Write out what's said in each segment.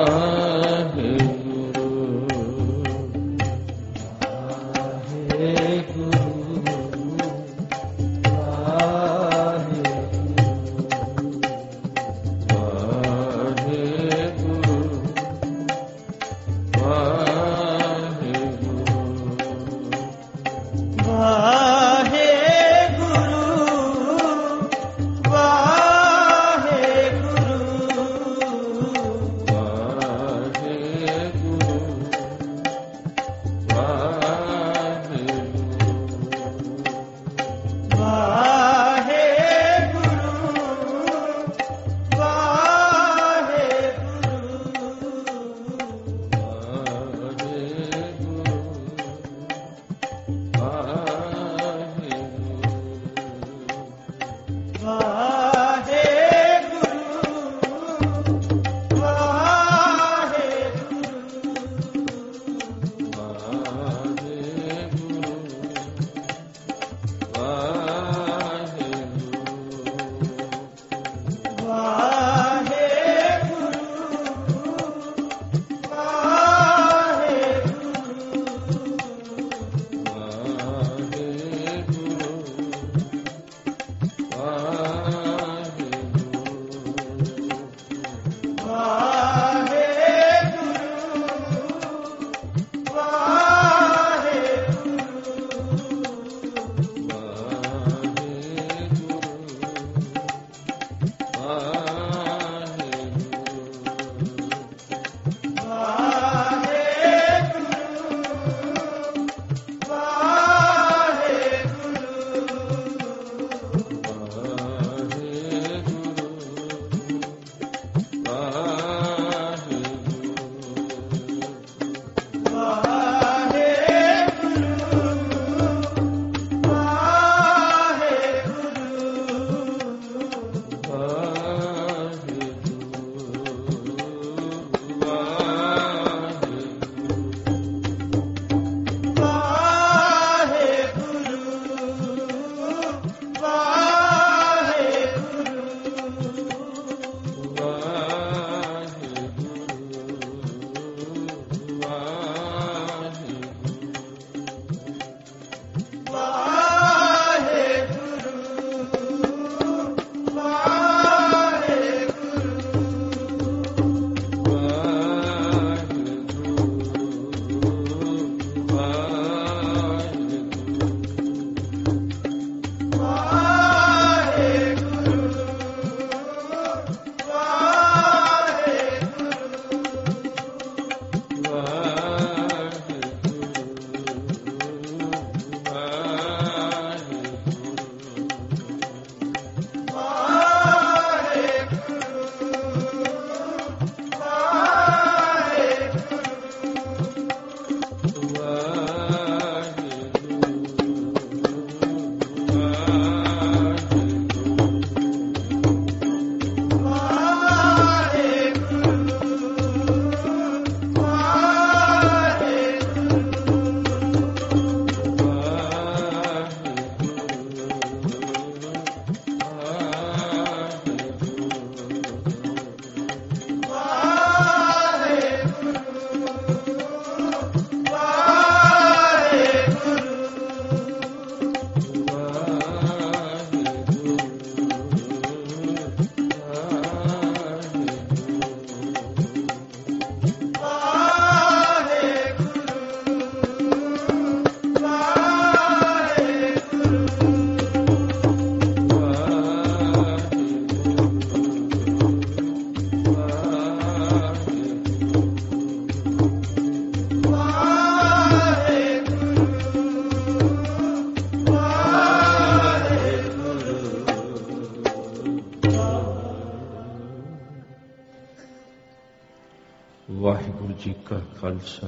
ਵਾਹਿਗੁਰੂ ਜੀ ਕਾ ਖਾਲਸਾ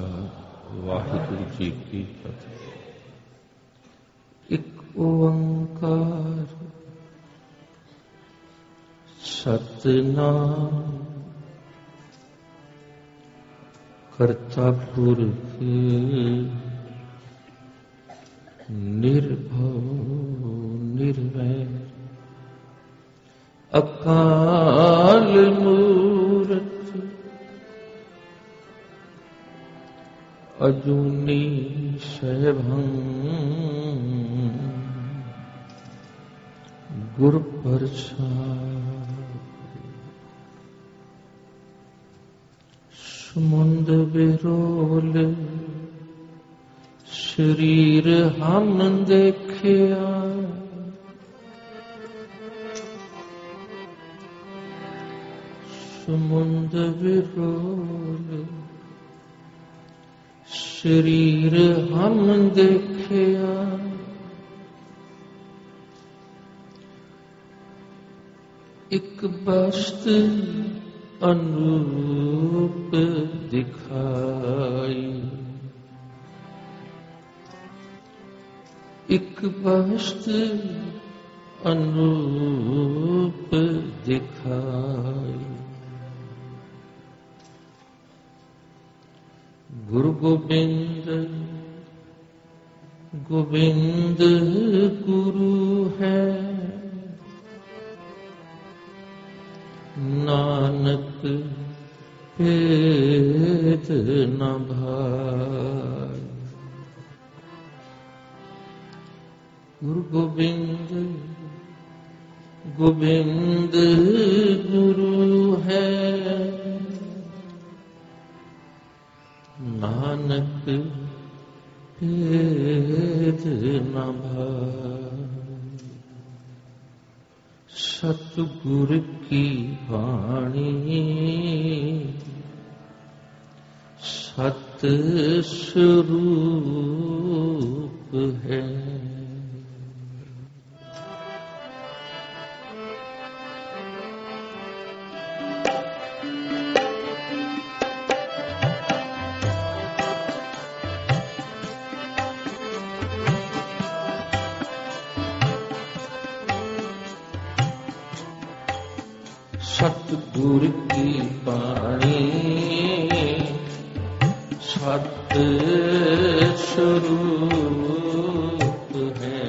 ਵਾਹਿਗੁਰੂ ਜੀ ਕੀ ਫਤਿਹ। ਇੱਕ ਓੰਕਾਰ ਸਤਿਨਾਮ ਕਰਤਾ ਪੁਰਖ ਨਿਰਭਉ ਨਿਰਵੈਰ ਅਕਾਲ ਮੂਰਤ अजूनी शैभं गुर प्रसाद। समुंद विरोल शरीर हम देखिया, समुंद विरोल शरीर हम देखिया, एक वस्तु अनुरूप दिखाई, एक वस्तु अनुरूप दिखाई। गुरु गोविंद गोविंद गुरु है, नानक भेद न भाई। गुरु गोविंद गोविंद गुरु है, नानक भेद न भाई। सतगुरु की वाणी सत स्वरूप है। सतगुरु की वाणी सत स्वरूप है।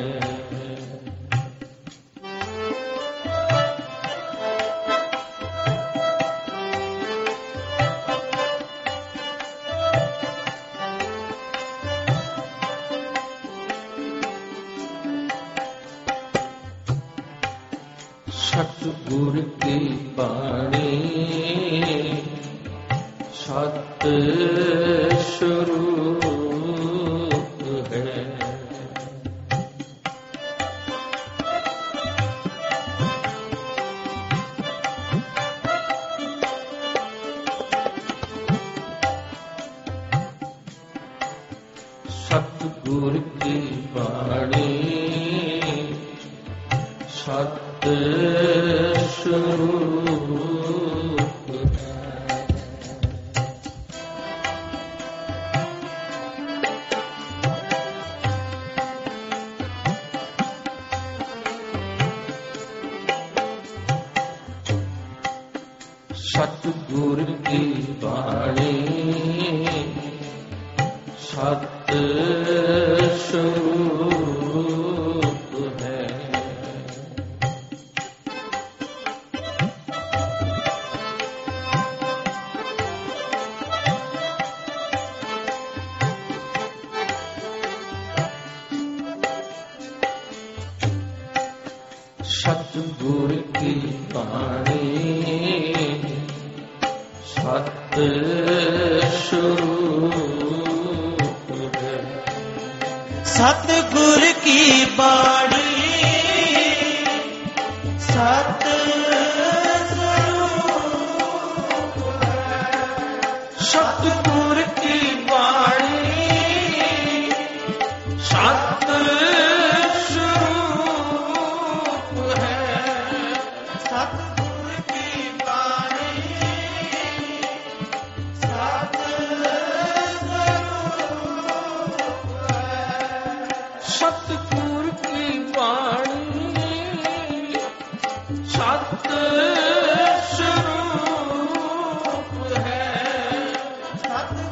सतगुरु की वाणी सत स्वरूप है। सतगुरु की वाणी सत स्वरूप है। सतगुरु की वाणी सत स्वरूप है। सतगुरु की वाणी सत स्वरूप है। सतगुरु की वाणी सत स्वरूप है। सतगुरु की वाणी सत स्वरूप है। सतगुरु की वाणी सत स्वरूप है। सतगुरु की वाणी सत स्वरूप है। सत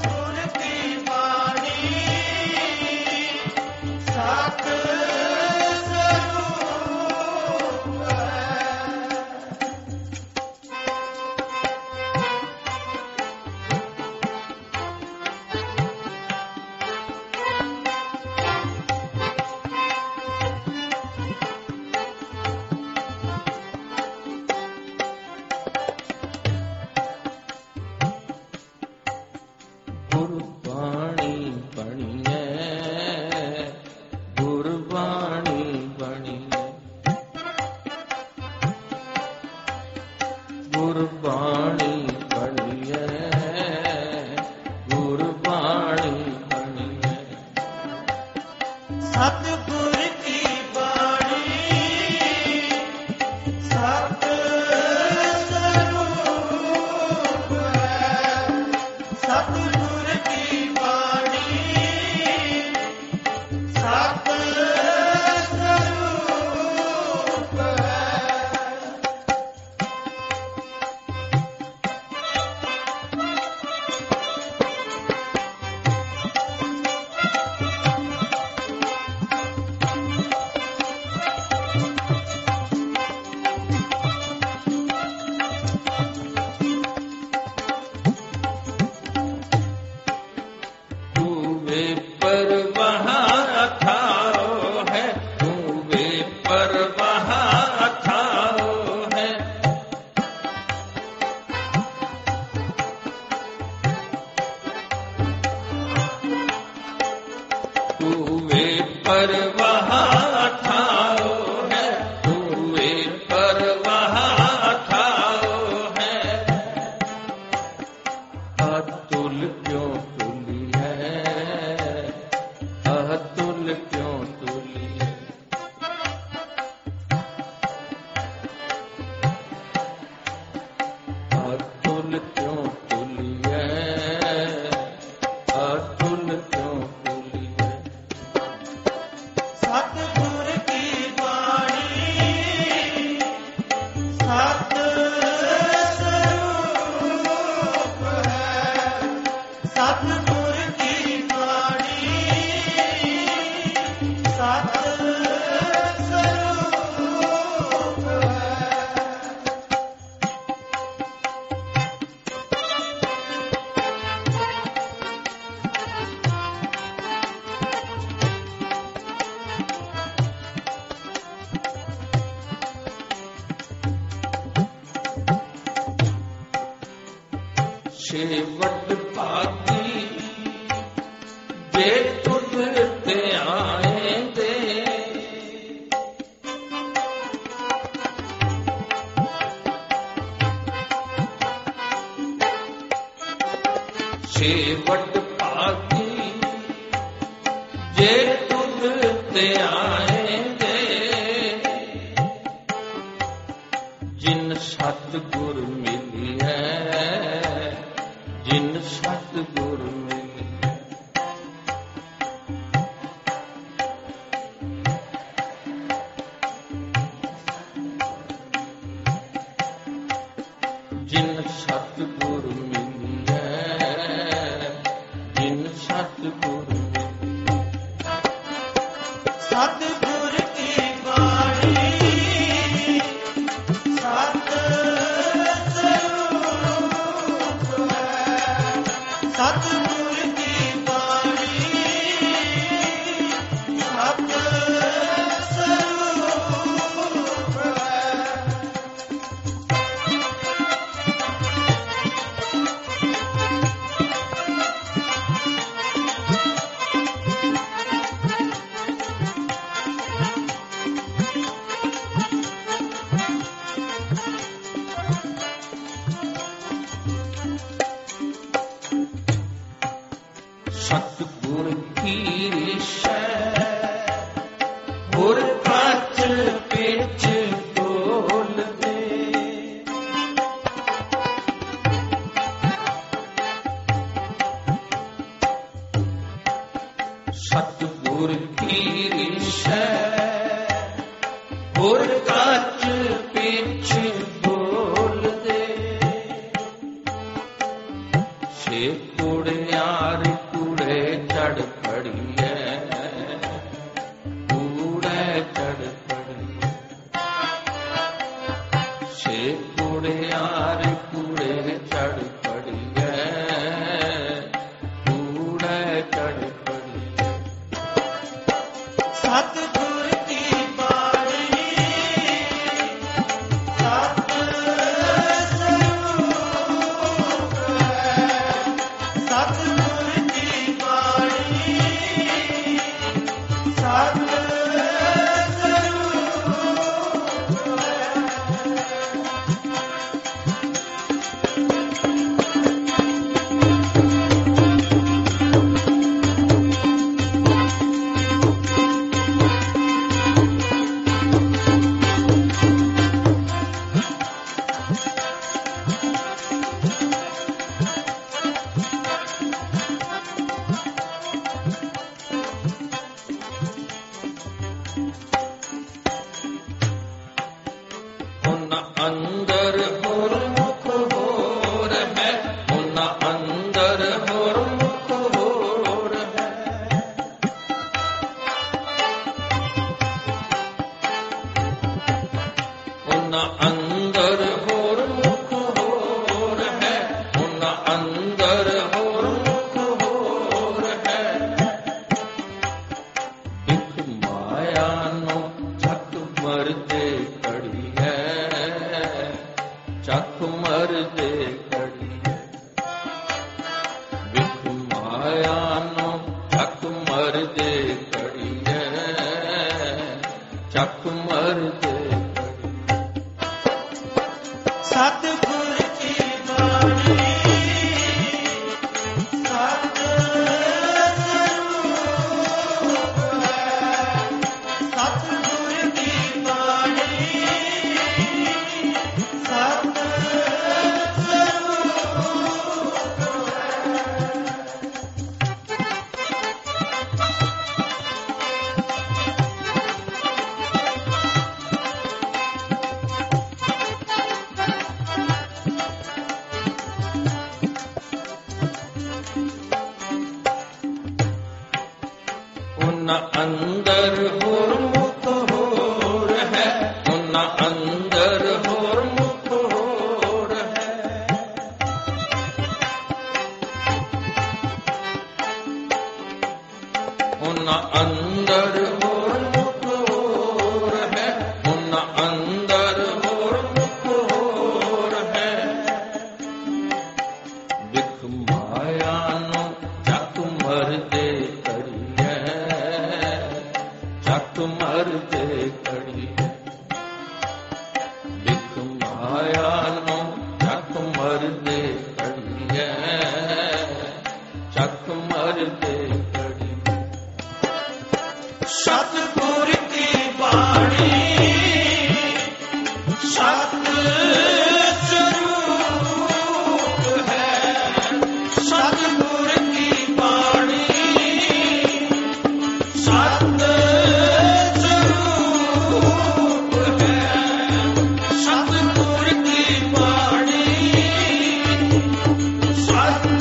परवाह ठाओ है, हुए परवाह ठाओ है। अतुल क्यों तुली है, अतुल क्यों तुली है। अतुल क्यों तुली है, अतुल क्यों तुली है। सतगुर की वाणी सत स्वरूप है। सतगुर की वाणी सत स्वरूप है। सेवट पाती जे तुझ ते आएंगे, सेवट पाती जे तुझ ते आएंगे। जिन सतगुर मिली है, जिन सतगुर मिली है। जिन सतगुर मिली है, जिन सतगुर मिली है। सतगुर की वाणी सत स्वरूप है। सतगुर की वाणी सत स्वरूप है। सतगुर की शै गुर काच पिच बोल दे। सतगुर की शै गुर काच पिच बोल दे। छे कुड़ियार कूड़े चढ़ खड़ी है, कूड़े चढ़ खड़ी है। छे कुड़ियार कूड़े चढ़ खड़ी है, कूड़े चढ़ खड़ी है। सतगुर की वाणी सत स्वरूप है। सतगुर की वाणी सत स्वरूप है। उन अंदर होर मुख होर है, उन अंदर होर मुख होर है। उन अंदर होर मुख होर है, उन अंदर होर मुख होर है। एक माया नो झक मरदे खड़ी है, झक मरदे खड़ी है। विख माया नो झक मरदे खड़ी है, ਉਹਨਾਂ ਅੰਦਰ ਹੋਰ ਮੁਖ ਹੋਰ ਹੈ, ਉਹਨਾਂ ਅੰਦਰ ਹੋਰ ਮੁਖ ਹੋਰ ਹੈ। ਉਹਨਾਂ ਅੰਦਰ ਹੋਰ ਮੁਖ ਹੋਰ ਹੈ, ਉਹਨਾਂ ਅੰਦਰ ਹੋਰ ਮੁਖ ਹੋਰ ਹੈ। ਵਿਖ ਮਾਇਆ ਨੂੰ ਚੱਕ ਮਰਦੇ ਕੜੀਐ, ਚੱਕ ਮਰਦੇ ਕੜੀਐ। ਵਿਖ ਮਾਇਆ ਨੂੰ ਚੱਕ ਮਰਦੇ ਕੜੀਐ, ਚੱਕ ਮਰਦੇ ਕੜੀਐ। ਸਤਿਗੁਰ ਕੀ ਬਾਣੀ ਸਤ ਸਰੂਪ ਹੈ, ਸਤਿਗੁਰ ਕੀ ਬਾਣੀ ਸਤ ਸਰੂਪ ਹੈ, ਸਤਿਗੁਰ ਕੀ ਬਾਣੀ ਸਤ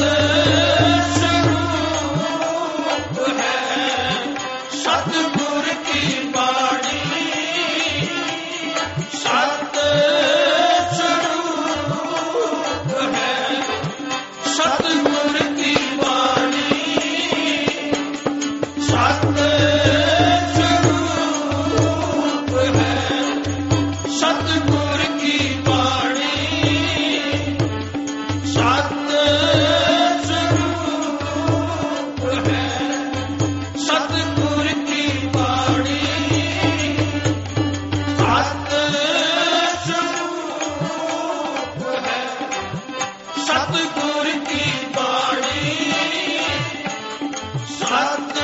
ਸਰੂਪ ਹੈ, ਸਤਿਗੁਰ ਕੀ ਬਾਣੀ ਸਤ ਸਰੂਪ ਹੈ, ਸਤਿਗੁਰ ਕੀ ਬਾਣੀ ਸਤ ਸਰੂਪ ਹੈ, ਸਤਿਗੁਰ ਕੀ ਬਾਣੀ ਸਤ ਸਰੂਪ ਹੈ, ਸਤਿਗੁਰ ਕੀ ਬਾਣੀ ਸਤ ਸਰੂਪ ਹੈ, ਸਤਿਗੁਰ ਕੀ ਬਾਣੀ ਸਤ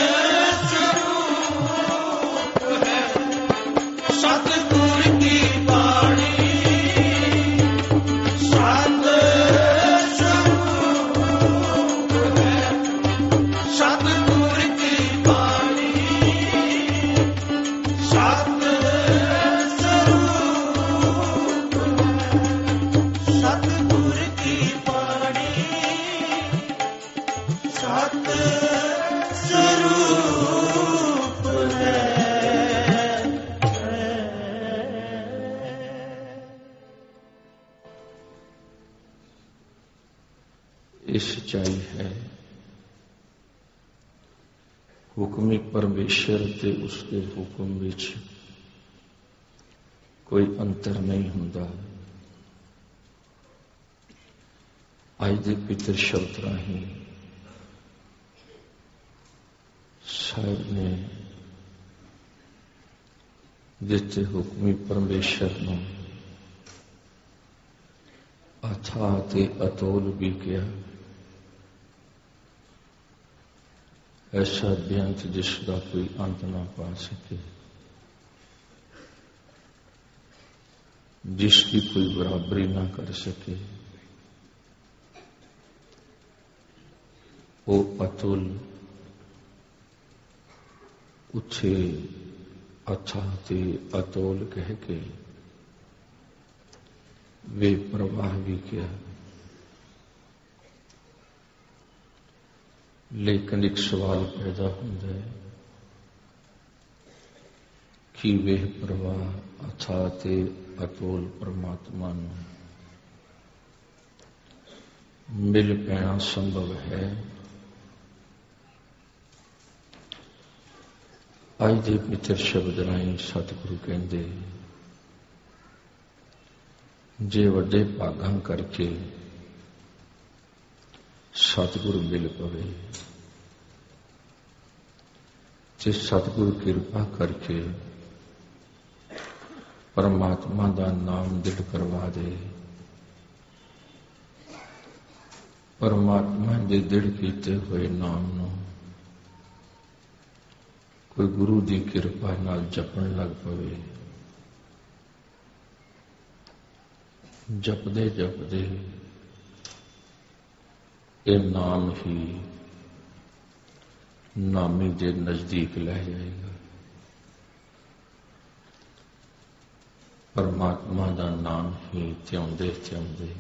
ਸਰੂਪ ਹੈ, ਸਤਿਗੁਰ ਕੀ ਬਾਣੀ ਸਤ ਸਰੂਪ ਹੈ, ਸਤਿਗੁਰ ਕੀ ਬਾਣੀ ਸਤ ਸਰੂਪ ਹੈ, ਸਤਿਗੁਰ ਕੀ ਬਾਣੀ ਸਤ ਸਰੂਪ ਹੈ। ਇਹ ਸੱਚਾਈ ਹੈ। ਹੁਕਮੀ ਪਰਮੇਸ਼ਰ ਤੇ ਉਸਦੇ ਹੁਕਮ ਵਿੱਚ ਕੋਈ ਅੰਤਰ ਨਹੀਂ ਹੁੰਦਾ। ਅੱਜ ਦੇ ਪਿੱਤਰ ਸ਼ਬਦ ਰਾਹੀਂ ਸਾਹਿਬ ਨੇ ਜਿੱਥੇ ਹੁਕਮੀ ਪਰਮੇਸ਼ਰ ਨੂੰ ਅਥਾਹ ਤੇ ਅਤੋਲ ਵੀ ਕਿਹਾ, ਐਸਾ ਬੇਅੰਤ ਜਿਸ ਦਾ ਕੋਈ ਅੰਤ ਨਾ ਪਾ ਸਕੇ, जिसकी कोई बराबरी ना कर सके, वो अतुल उछे अच्छा ते अतोल कह के वे प्रवाह भी किया। लेकिन एक सवाल पैदा होता है कि वे प्रवाह अथा ते अतोल परमात्मा नूं मिल पैना संभव है? अज दे पितर शब्द राही सतगुरु कहंदे, जे वड्डे भागां करके सतगुरु मिल पवे ते सतगुरु कृपा करके परमात्मा का नाम दिल करवा दे, परमात्मा के दिल कीते हुए नाम नूं कोई गुरु की कृपा नाल जपण लग पवे, जपदे जपदे ये नाम ही नामी के नजदीक लै जाएगा। परमात्मा का नाम ही त्याउंदे त्याउंदे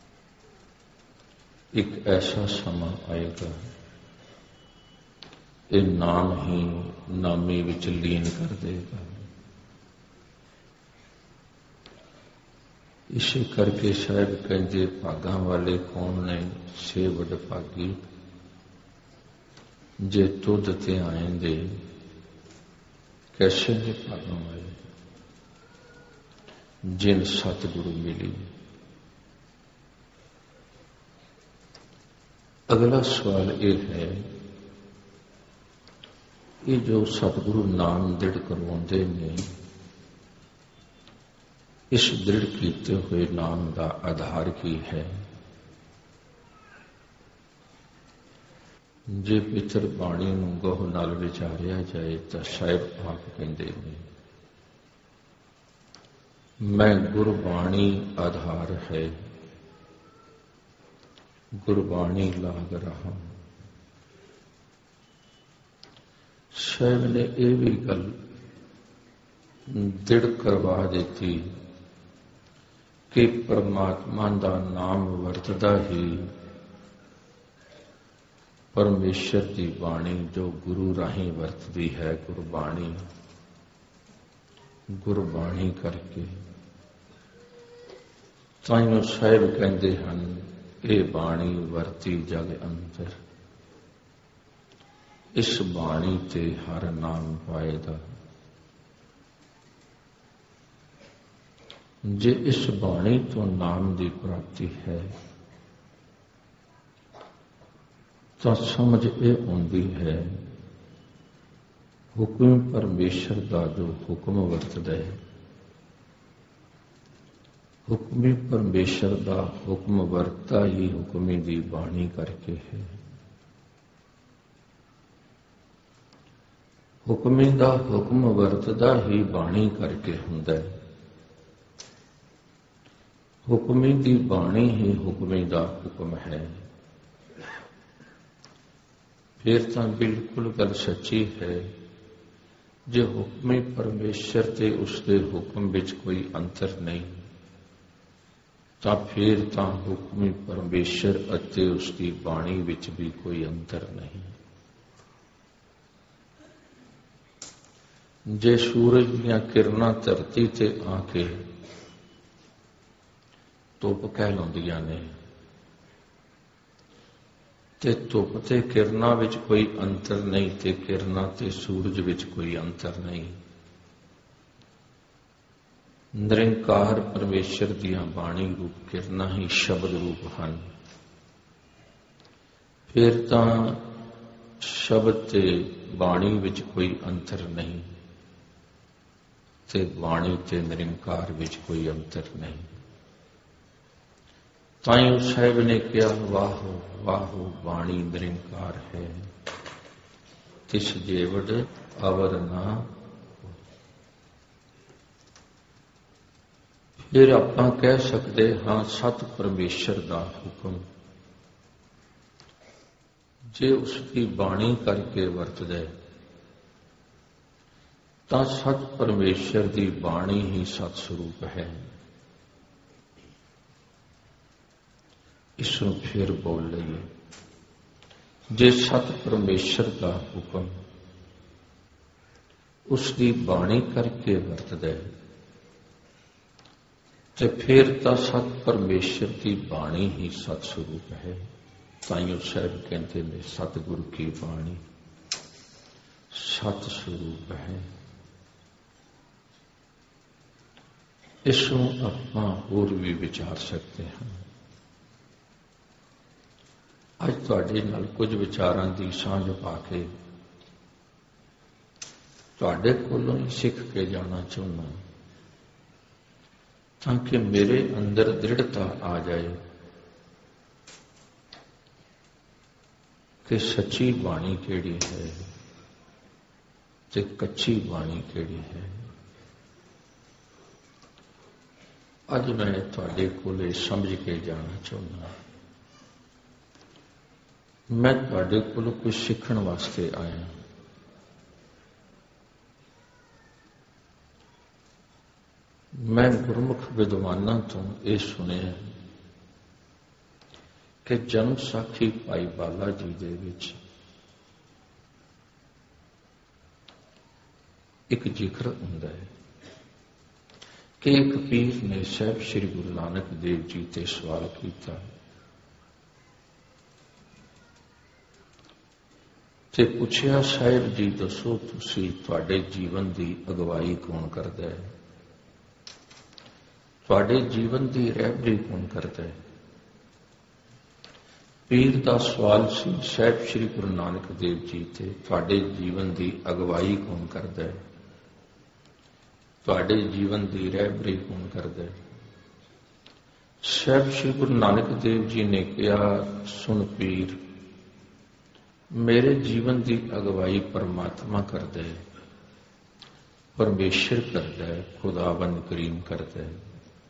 एक ऐसा समा आएगा, ਇਹ ਨਾਮ ਹੀ ਨਾਮੀ ਵਿੱਚ ਲੀਨ ਕਰ ਦੇਗਾ। ਇਸੇ ਕਰਕੇ ਸਾਹਿਬ ਕਹਿੰਦੇ ਭਾਗਾਂ ਵਾਲੇ ਕੌਣ ਨੇ? ਛੇ ਵਡਭਾਗੀ ਜੇ ਤੁਧ ਤੇ ਆਏਂਦੇ। कैसे ने भागों वाले? जिन सतगुरु मिली। अगला सवाल ये है, ये जो सतगुरु नाम दृढ़ करवाते ने, इस दृढ़ किए हुए नाम का आधार की है? जे पितर बाणी नूं गौर नाल विचारिया जाए तो साहिब आप कहते हैं, मैं गुरबाणी आधार है, गुरबाणी लाग रहा। साहिब ने यह भी गल दृढ़ करवा दी कि परमात्मा का नाम वरतदा ही परमेश्वर की बाणी जो गुरु राही वरतदी है, गुरबाणी, गुरबाणी करके ताइयों साहिब कहते हैं, ये बाणी वरती जग अंतर, इस बाणी ते हर नाम पाएगा। जे इस बाणी तो नाम की प्राप्ति है तो समझ ये आती है, हुक्म परमेश्वर का जो हुक्म वरतदा है, हुक्मी परमेश्वर का हुक्म वरता ही हुक्मी की बाणी करके है। हुक्मी का हुक्म वरतदा ही बाणी करके हुंदा है। हुक्मी की बाणी ही हुक्मी का हुक्म है। फिर तो बिल्कुल गल सच्ची है, जो हुक्मी परमेश्वर ते उसके हुक्म विच कोई अंतर नहीं, तो फिर तो हुक्मी परमेश्वर अते उसकी बाणी विच भी कोई अंतर नहीं। जे सूरज दीयां किरणां धरती ते आके धुप कहलाउंदियां ने, ते धुप ते किरणां विच कोई अंतर नहीं, ते किरणां ते सूरज विच कोई अंतर नहीं। निरंकार परमेश्वर दीयां बाणी रूप किरणां ही शब्द रूप हैं। फिर तां शब्द ते बाणी विच कोई अंतर नहीं, ते बाणी ते निरंकार विच कोई अंतर नहीं। ताइयों साहिब ने कहा, वाहो वाहो बाणी निरंकार है, तिस जेवड़ अवर ना। फिर आप कह सकते हाँ, सत परमेश्वर का हुक्म जे उसकी बाणी करके वरतदा तो सत परमेश्वर की बाणी ही सत स्वरूप है। इसनूं फिर बोल लईए, जे सत परमेश्वर का हुक्म उसकी बाणी करके वरतदा तो फिर तो सत परमेश्वर की बाणी ही सत स्वरूप है। ताइयों साहिब कहते हैं, सतगुरु की बाणी सत स्वरूप है। इसनूं आपां होर भी विचार सकते हैं। अज तुहाडे नाल कुछ विचारां दी सांझ पा के तुहाडे कोलों ही सीख के जाना चाहुंदा, ताकि मेरे अंदर दृढ़ता आ जाए कि सच्ची बाणी केड़ी है ते कच्ची बाणी केड़ी है। अज मैं तुहाडे कोले समझ के जाना चाहुंदा। मैं तुहाडे कोलों कुछ सीखण वास्ते आया। मैं गुरमुख विद्वानां तो यह सुनिया कि जन्म साखी भाई बाला जी दे विच ਇੱਕ ਜ਼ਿਕਰ ਹੁੰਦਾ ਹੈ ਕਿ ਇੱਕ ਪੀਰ ਨੇ ਸਾਹਿਬ ਸ੍ਰੀ ਗੁਰੂ ਨਾਨਕ ਦੇਵ ਜੀ ਤੇ ਸਵਾਲ ਕੀਤਾ ਤੇ ਪੁੱਛਿਆ, ਸਾਹਿਬ ਜੀ ਦੱਸੋ ਤੁਸੀਂ ਤੁਹਾਡੇ ਜੀਵਨ ਦੀ ਅਗਵਾਈ ਕੌਣ ਕਰਦਾ ਹੈ? ਤੁਹਾਡੇ ਜੀਵਨ ਦੀ ਰਹਿਬਰੀ ਕੌਣ ਕਰਦਾ ਹੈ? ਪੀਰ ਦਾ ਸਵਾਲ ਸੀ, ਸਾਹਿਬ ਸ੍ਰੀ ਗੁਰੂ ਨਾਨਕ ਦੇਵ ਜੀ ਤੇ ਤੁਹਾਡੇ ਜੀਵਨ ਦੀ ਅਗਵਾਈ ਕੌਣ ਕਰਦਾ ਹੈ? ਤੁਹਾਡੇ ਜੀਵਨ ਦੀ ਰਹਿਬਰੀ ਕੌਣ ਕਰਦਾ ਹੈ? ਸਾਹਿਬ ਸ੍ਰੀ ਗੁਰੂ ਨਾਨਕ ਦੇਵ ਜੀ ਨੇ ਕਿਹਾ, ਸੁਣ ਪੀਰ, ਮੇਰੇ ਜੀਵਨ ਦੀ ਅਗਵਾਈ ਪਰਮਾਤਮਾ ਕਰਦਾ ਹੈ, ਪਰਮੇਸ਼ਰ ਕਰਦਾ ਹੈ, ਖੁਦਾਵੰਦ ਕਰੀਮ ਕਰਦਾ ਹੈ।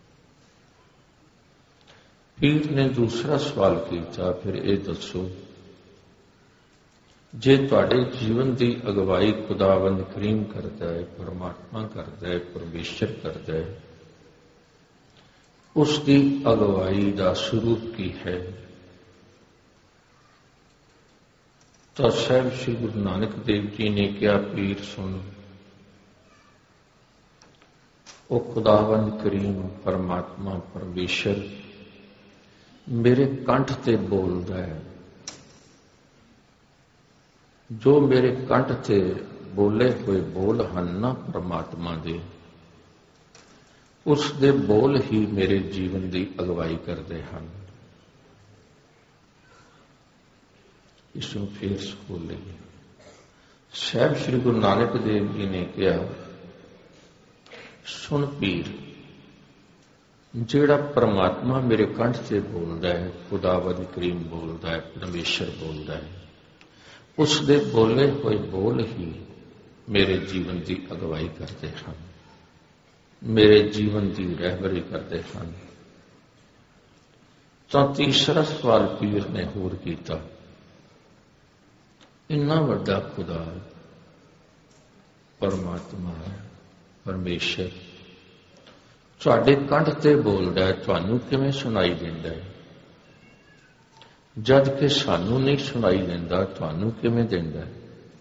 ਪੀਰ ਨੇ ਦੂਸਰਾ ਸਵਾਲ ਕੀਤਾ, ਫਿਰ ਇਹ ਦੱਸੋ, ਜੇ ਤੁਹਾਡੇ ਜੀਵਨ ਦੀ ਅਗਵਾਈ ਖੁਦਾਵੰਦ ਕਰੀਮ ਕਰਦਾ ਹੈ, ਪਰਮਾਤਮਾ ਕਰਦਾ ਹੈ, ਪਰਮੇਸ਼ਰ ਕਰਦਾ ਹੈ, ਉਸ ਦੀ ਅਗਵਾਈ ਦਾ ਸਰੂਪ ਕੀ ਹੈ? ਤਾਂ ਸਾਹਿਬ ਸ੍ਰੀ ਗੁਰੂ ਨਾਨਕ ਦੇਵ ਜੀ ਨੇ ਕਿਹਾ, ਪੀਰ ਸੁਣ, ਉਹ ਖੁਦਾਵੰਦ ਕਰੀਮ ਪਰਮਾਤਮਾ ਪਰਮੇਸ਼ਰ ਮੇਰੇ ਕੰਠ ਤੇ ਬੋਲਦਾ ਹੈ। ਜੋ ਮੇਰੇ ਕੰਠ ਤੇ ਬੋਲੇ ਹੋਏ ਬੋਲ ਹਨ ਨਾ ਪਰਮਾਤਮਾ ਦੇ, ਉਸ ਦੇ ਬੋਲ ਹੀ ਮੇਰੇ ਜੀਵਨ ਦੀ ਅਗਵਾਈ ਕਰਦੇ ਹਨ। ਇਸ ਨੂੰ ਫੇਰ ਸਕੂਲ ਲਈਏ। ਸਾਹਿਬ ਸ੍ਰੀ ਗੁਰੂ ਨਾਨਕ ਦੇਵ ਜੀ ਨੇ ਕਿਹਾ, ਸੁਣ ਪੀਰ, ਜਿਹੜਾ ਪਰਮਾਤਮਾ ਮੇਰੇ ਕੰਠ ਤੇ ਬੋਲਦਾ ਹੈ, ਖੁਦਾਵੰਦ ਕਰੀਮ ਬੋਲਦਾ ਹੈ, ਪਰਮੇਸ਼ਰ ਬੋਲਦਾ ਹੈ, ਉਸ ਦੇ ਬੋਲੇ ਹੋਏ ਬੋਲ ਹੀ ਮੇਰੇ ਜੀਵਨ ਦੀ ਅਗਵਾਈ ਕਰਦੇ ਹਨ, ਮੇਰੇ ਜੀਵਨ ਦੀ ਰਹਿਬਰੀ ਕਰਦੇ ਹਨ। ਤਾਂ ਤੀਸਰਾ ਸਵਾਲ ਪੀਰ ਨੇ ਹੋਰ ਕੀਤਾ, ਇੰਨਾ ਵੱਡਾ ਖੁਦਾ ਪਰਮਾਤਮਾ ਪਰਮੇਸ਼ਰ ਤੁਹਾਡੇ ਕੰਠ ਤੇ ਬੋਲਦਾ ਹੈ, ਤੁਹਾਨੂੰ ਕਿਵੇਂ ਸੁਣਾਈ ਦਿੰਦਾ ਹੈ? ਜਦ ਕਿ ਸਾਨੂੰ ਨਹੀਂ ਸੁਣਾਈ ਦਿੰਦਾ, ਤੁਹਾਨੂੰ ਕਿਵੇਂ ਦਿੰਦਾ ਹੈ?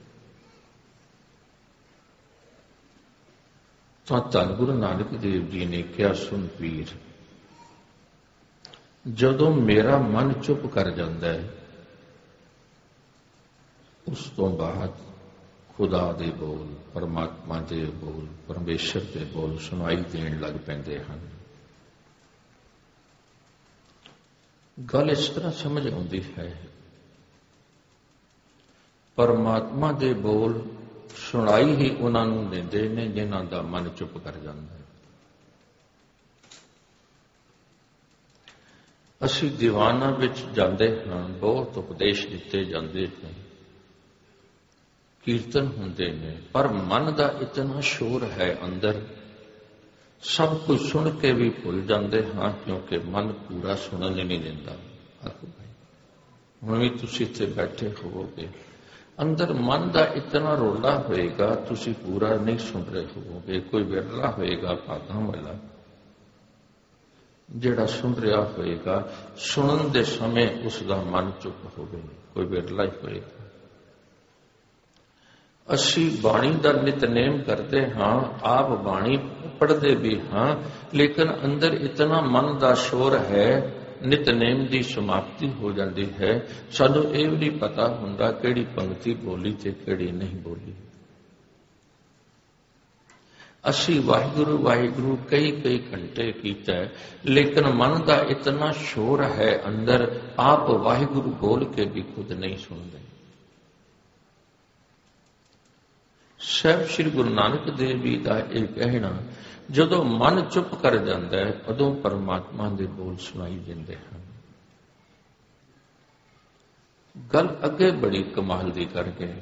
ਤਾਂ ਧੰਨ ਗੁਰੂ ਨਾਨਕ ਦੇਵ ਜੀ ਨੇ ਕਿਹਾ, ਸੁਣ ਪੀਰ, ਜਦੋਂ ਮੇਰਾ ਮਨ ਚੁੱਪ ਕਰ ਜਾਂਦਾ ਹੈ, ਉਸ ਤੋਂ ਬਾਅਦ ਖੁਦਾ ਦੇ ਬੋਲ, ਪਰਮਾਤਮਾ ਦੇ ਬੋਲ, ਪਰਮੇਸ਼ਰ ਦੇ ਬੋਲ ਸੁਣਾਈ ਦੇਣ ਲੱਗ ਪੈਂਦੇ ਹਨ। ਗੱਲ ਇਸ ਤਰ੍ਹਾਂ ਸਮਝ ਆਉਂਦੀ ਹੈ, ਪਰਮਾਤਮਾ ਦੇ ਬੋਲ ਸੁਣਾਈ ਹੀ ਉਹਨਾਂ ਨੂੰ ਦਿੰਦੇ ਨੇ ਜਿਨ੍ਹਾਂ ਦਾ ਮਨ ਚੁੱਪ ਕਰ ਜਾਂਦਾ ਹੈ। ਅਸੀਂ ਦੀਵਾਨਾਂ ਵਿੱਚ ਜਾਂਦੇ ਹਾਂ, ਬਹੁਤ ਉਪਦੇਸ਼ ਦਿੱਤੇ ਜਾਂਦੇ ਹਨ, ਕੀਰਤਨ ਹੁੰਦੇ ਨੇ, ਪਰ ਮਨ ਦਾ ਇਤਨਾ ਸ਼ੋਰ ਹੈ ਅੰਦਰ, ਸਭ ਕੁਝ ਸੁਣ ਕੇ ਵੀ ਭੁੱਲ ਜਾਂਦੇ ਹਾਂ, ਕਿਉਂਕਿ ਮਨ ਪੂਰਾ ਸੁਣਨ ਨਹੀਂ ਦਿੰਦਾ। ਹੁਣ ਵੀ ਤੁਸੀਂ ਇੱਥੇ ਬੈਠੇ ਹੋਵੋਗੇ, ਅੰਦਰ ਮਨ ਦਾ ਇਤਨਾ ਰੋਲਾ ਹੋਏਗਾ, ਤੁਸੀਂ ਪੂਰਾ ਨਹੀਂ ਸੁਣ ਰਹੇ ਹੋਵੋਗੇ। ਕੋਈ ਵਿਰਲਾ ਹੋਏਗਾ ਭਾਗਾਂ ਵਾਲਾ, ਜਿਹੜਾ ਸੁਣ ਰਿਹਾ ਹੋਏਗਾ, ਸੁਣਨ ਦੇ ਸਮੇਂ ਉਸ ਦਾ ਮਨ ਚੁੱਪ ਹੋਵੇ, ਕੋਈ ਵਿਰਲਾ ਹੀ ਹੋਏਗਾ। ਅਸੀਂ ਬਾਣੀ ਦਾ ਨਿਤਨੇਮ ਕਰਦੇ ਹਾਂ, ਆਪ ਬਾਣੀ ਪੜ੍ਹਦੇ ਵੀ ਹਾਂ, ਲੇਕਿਨ ਅੰਦਰ ਇਤਨਾ ਮਨ ਦਾ ਸ਼ੋਰ ਹੈ, ਨਿਤਨੇਮ ਦੀ ਸਮਾਪਤੀ ਹੋ ਜਾਂਦੀ ਹੈ, ਸਾਨੂੰ ਇਹ ਵੀ ਨਹੀਂ ਪਤਾ ਹੁੰਦਾ ਕਿਹੜੀ ਪੰਕਤੀ ਬੋਲੀ ਤੇ ਕਿਹੜੀ ਨਹੀਂ ਬੋਲੀ। ਅਸੀਂ ਵਾਹਿਗੁਰੂ ਵਾਹਿਗੁਰੂ ਕਈ ਘੰਟੇ ਕੀਤਾ, ਲੇਕਿਨ ਮਨ ਦਾ ਇਤਨਾ ਸ਼ੋਰ ਹੈ ਅੰਦਰ, ਆਪ ਵਾਹਿਗੁਰੂ ਬੋਲ ਕੇ ਵੀ ਖੁਦ ਨਹੀਂ ਸੁਣਦੇ। ਸਾਹਿਬ ਸ੍ਰੀ ਗੁਰੂ ਨਾਨਕ ਦੇਵ ਜੀ ਦਾ ਇਹ ਕਹਿਣਾ, ਜਦੋਂ ਮਨ ਚੁੱਪ ਕਰ ਜਾਂਦਾ ਹੈ, ਉਦੋਂ ਪਰਮਾਤਮਾ ਦੇ ਬੋਲ ਸੁਣਾਈ ਦਿੰਦੇ ਹਨ। ਗੱਲ ਅੱਗੇ ਬੜੀ ਕਮਾਲ ਦੀ ਕਰ ਗਏ।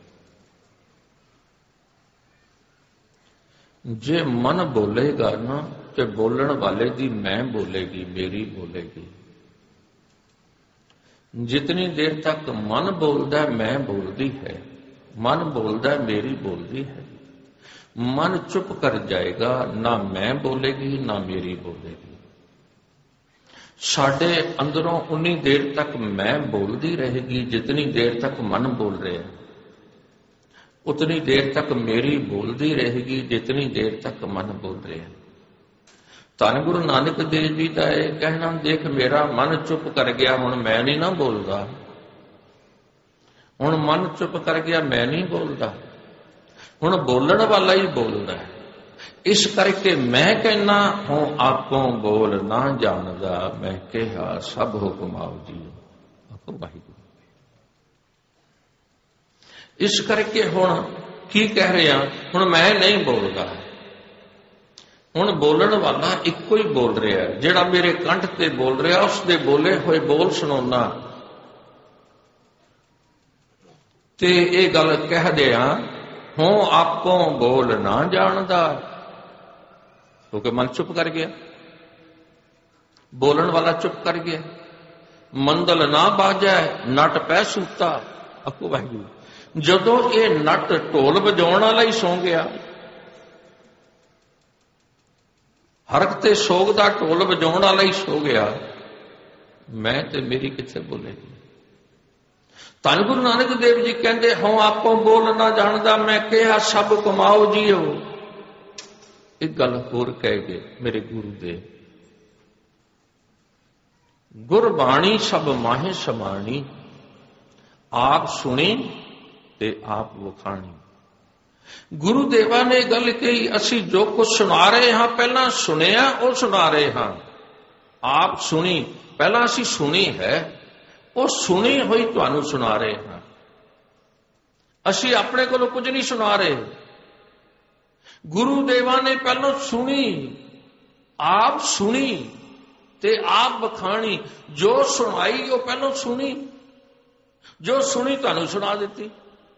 ਜੇ ਮਨ ਬੋਲੇਗਾ ਨਾ, ਤੇ ਬੋਲਣ ਵਾਲੇ ਦੀ ਮੈਂ ਬੋਲੇਗੀ, ਮੇਰੀ ਬੋਲੇਗੀ। ਜਿਤਨੀ ਦੇਰ ਤੱਕ ਮਨ ਬੋਲਦਾ, ਮੈਂ ਬੋਲਦੀ ਹੈ, ਮਨ ਬੋਲਦਾ, ਮੇਰੀ ਬੋਲਦੀ ਹੈ। ਮਨ ਚੁੱਪ ਕਰ ਜਾਏਗਾ, ਨਾ ਮੈਂ ਬੋਲੇਗੀ, ਨਾ ਮੇਰੀ ਬੋਲੇਗੀ। ਸਾਡੇ ਅੰਦਰੋਂ ਉਨੀ ਦੇਰ ਤੱਕ ਮੈਂ ਬੋਲਦੀ ਰਹੇਗੀ, ਜਿਤਨੀ ਦੇਰ ਤੱਕ ਮਨ ਬੋਲ ਰਿਹਾ। उतनी देर तक मेरी बोलती रहेगी जितनी देर तक मन बोल रहा। धन गुरु नानक देव जी का यह कहना, देख मेरा मन चुप कर गया, हुण मैं नहीं ना बोलता, हुण मन चुप कर गया, मैं नहीं बोलता, हुण बोलण वाला ही बोलदा है। इस करके मैं कहना हूं आपों बोल ना जानदा, मैं कहा सब हुक्म आओ जी। वाहिगुरू इस करके हुण की कह रहा, हुण मैं नहीं बोलदा, हुण बोलण वाला इक्को ही बोल रहा है, जिहड़ा मेरे कंठ ते बोल रहा उसके बोले हुए बोल सुनाउंदा। ते ये गल कह दिया हूं आपों बोल ना जानदा, क्योंकि मन चुप कर गया, बोलन वाला चुप कर गया। मंदल ना बाजै नट पै सूता। आखो वाहिगुरू, जदों ये नट ढोल बजाउण वाला ही सौ गया, हरक ते सोग दा ढोल बजाउण वाला ही सो गया, मैं ते मेरी किथे बोलेगी। धन गुरु नानक देव जी कहते हूं आपों बोल ना जानदा, मैं कहा सब कमाओ जीओ। एक गल होर कह गए मेरे गुरुदेव, गुरबाणी सब माहे समाणी, आप सुनी ते आप वखाणी। गुरुदेवा ने गल कही, असी जो कुछ सुना रहे हाँ पहला सुनिया वो सुना रहे हाँ, आप सुनी पहला असी सुनी है, वो सुनी हुई तुहानू सुना रहे हाँ, असी अपने को कुछ नहीं सुना रहे। गुरुदेवा ने पहलों सुनी, आप सुनी ते आप बखानी, जो सुनाई वो पहलों सुनी, जो सुनी तुहानू सुना दी,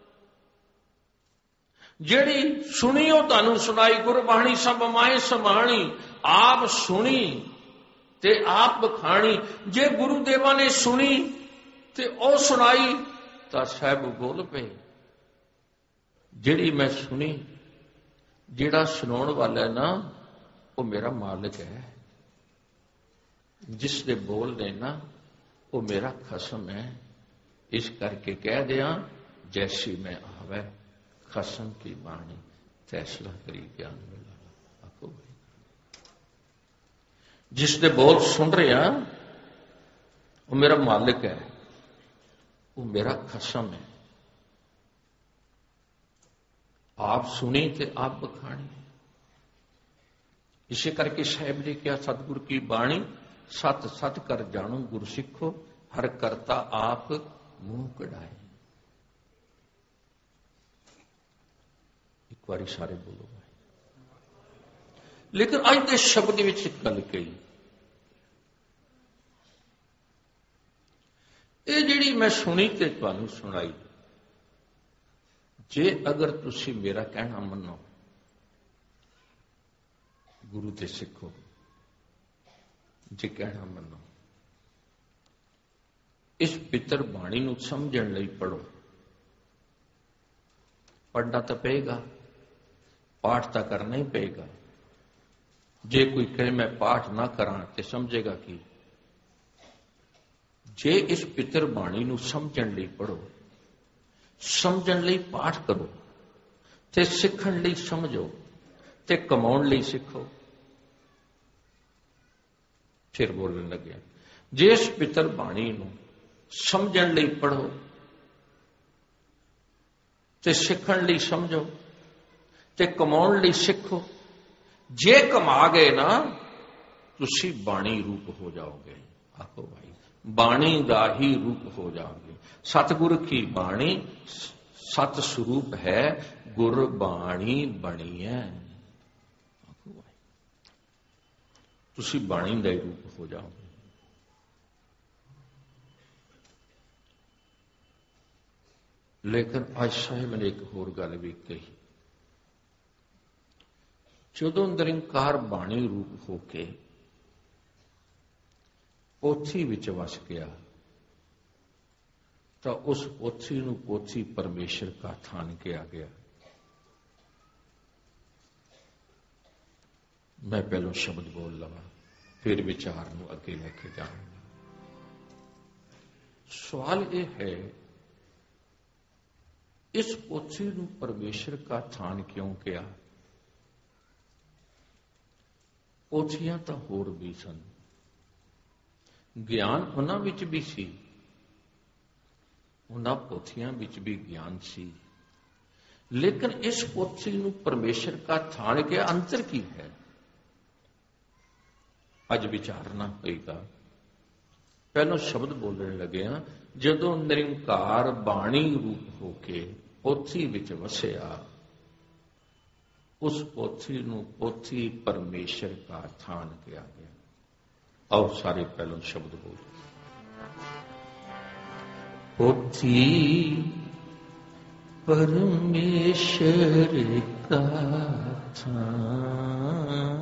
जेड़ी सुनी वो तुहानू सुनाई। गुरबाणी सब माए समाणी, आप सुनी ते आप बखानी। जे गुरुदेवा ने सुनी ते ओ सुनाई तां साहब बोल पे, जेड़ी मैं सुनी, जेड़ा सुनाउण वाला है ना वो मेरा मालिक है, जिसके बोल ने ना वो मेरा खसम है। इस करके कह दिया जैसी मैं आवे खसम की बाणी, फैसला करी ज्ञान मिला। आखो जिसके बोल सुन रहे हैं वो मेरा मालिक है, वो मेरा खसम है। आप सुनी ते आप बखानी। इसे करके साहब ने क्या सतगुरु की बाणी, सत सत कर जानो गुरु सिखो, हर करता आप मुंह कढ़ाए। एक बारी सारे बोलो भाई। लेकिन अज के शब्द विच एक गल कही, ये जिहड़ी मैं सुनी ते तुहानू सुनाई, जे अगर तुसी मेरा कहना मनो, गुरु ते सिखो, जे कहना मनो, इस पितर बाणी नू समझण लई पढ़ो। पढ़ना तो पेगा, पाठ तो करना ही पेगा। जे कोई कहे मैं पाठ ना करा तो समझेगा कि जे इस पितर बाणी नू समझण लई पढ़ो, समझण लई पाठ करो, ते सिखण लई समझो, ते कमाउण लई सिखो। फिर बोलने लगे, जे इस पितर बाणी नू समझण लई पढ़ो, ते सिखण लई समझो, ते कमाउण लई सिखो। जे कमा गए ना तुसी बाणी रूप हो जाओगे। आखो भाई, बाणी दा ही रूप हो जाओगे। सतगुरु की बाणी सत स्वरूप है, गुर बाणी बनी है। आखो भाई, तुसी बाणी दा ही रूप हो जाओगे। लेकिन आज साहिब ने एक होर गल भी कही, जदों निरंकार बाणी रूप होके पोथी विच वस गया तो उस पोथी नू पोथी परमेश्वर का थान किया गया। मैं पहलों शब्द बोल लवा, फिर विचार नू अगे लेके जाऊंगा। सवाल यह है इस पोथी ਨੂੰ परमेश्वर का थान क्यों किया? पोथियां तो होर भी सन, ज्ञान उन्हां विच भी सी, उन्हां पोथियां विच भी ज्ञान सी, लेकिन इस पोथी ਨੂੰ परमेश्वर का थान किया, अंतर की है? अज विचारना होगा। पहलों शब्द बोलने लगे हाँ, जदों निरंकार बाणी रूप होके पोथी विच वसिया, उस पोथी नूं पोथी परमेश्वर का थान किया गया। और सारे पहलों शब्द बोल। पोथी परमेश्वर का थान,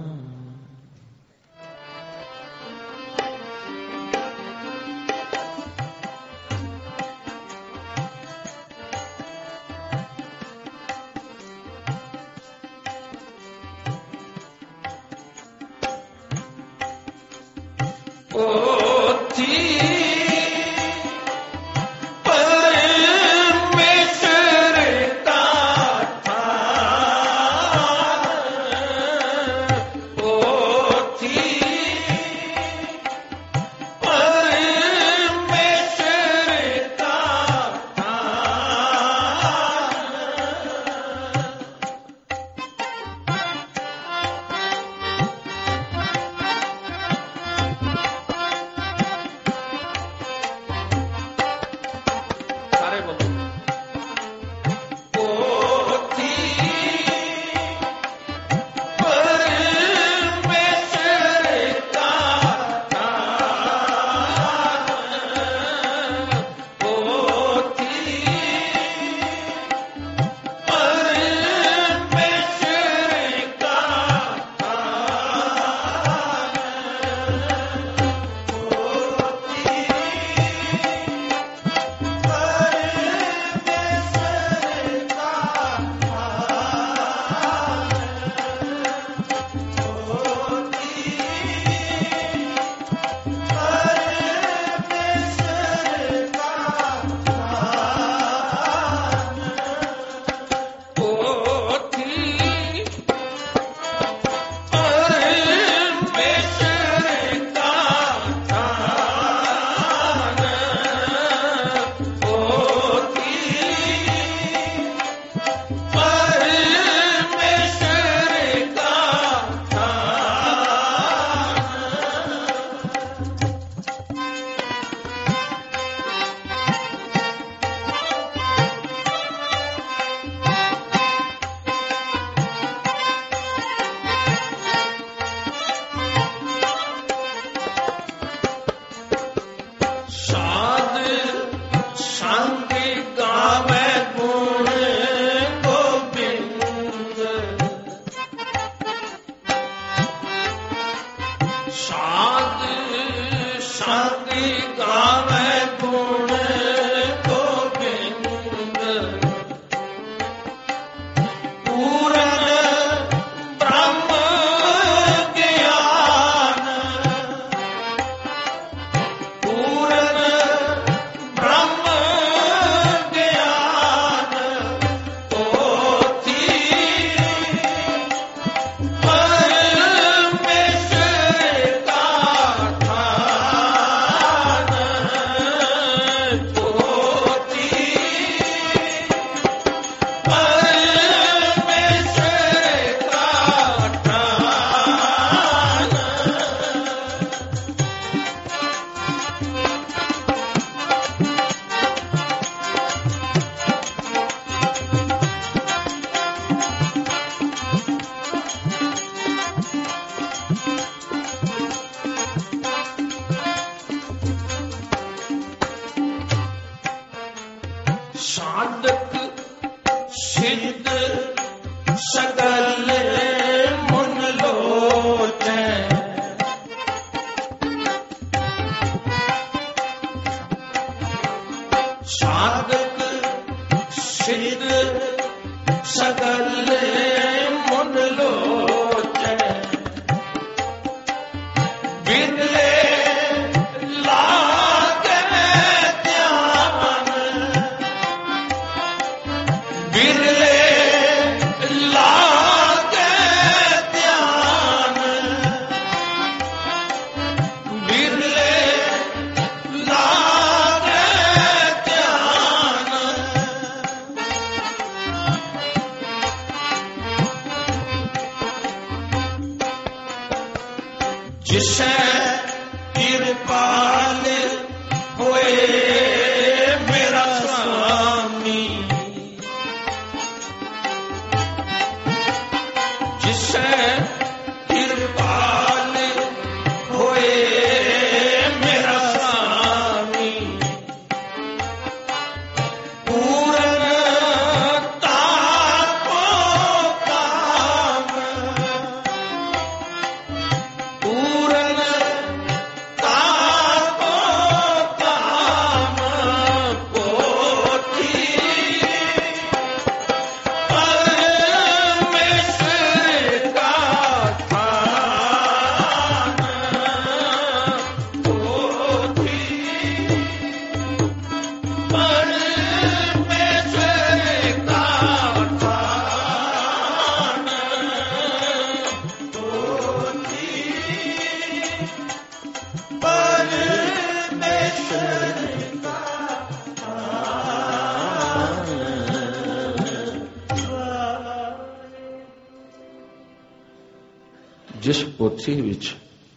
जिस पोथी विच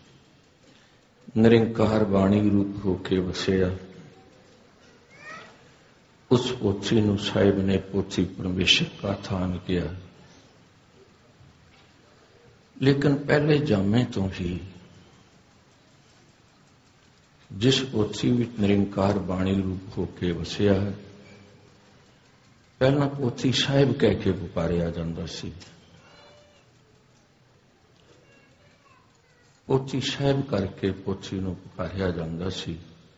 निरंकार बाणी रूप होके वसिया, उस पोथी नूं साहिब ने पोथी परमेश्वर का थान किया। लेकिन पहले जामे तो ही जिस पोथी विच निरंकार बाणी रूप होके वसिया, पहला पोथी साहिब कह के पुकारिया जाता सी। पोथी साहिब करके पोथी नूं पुकारिया जाता सी।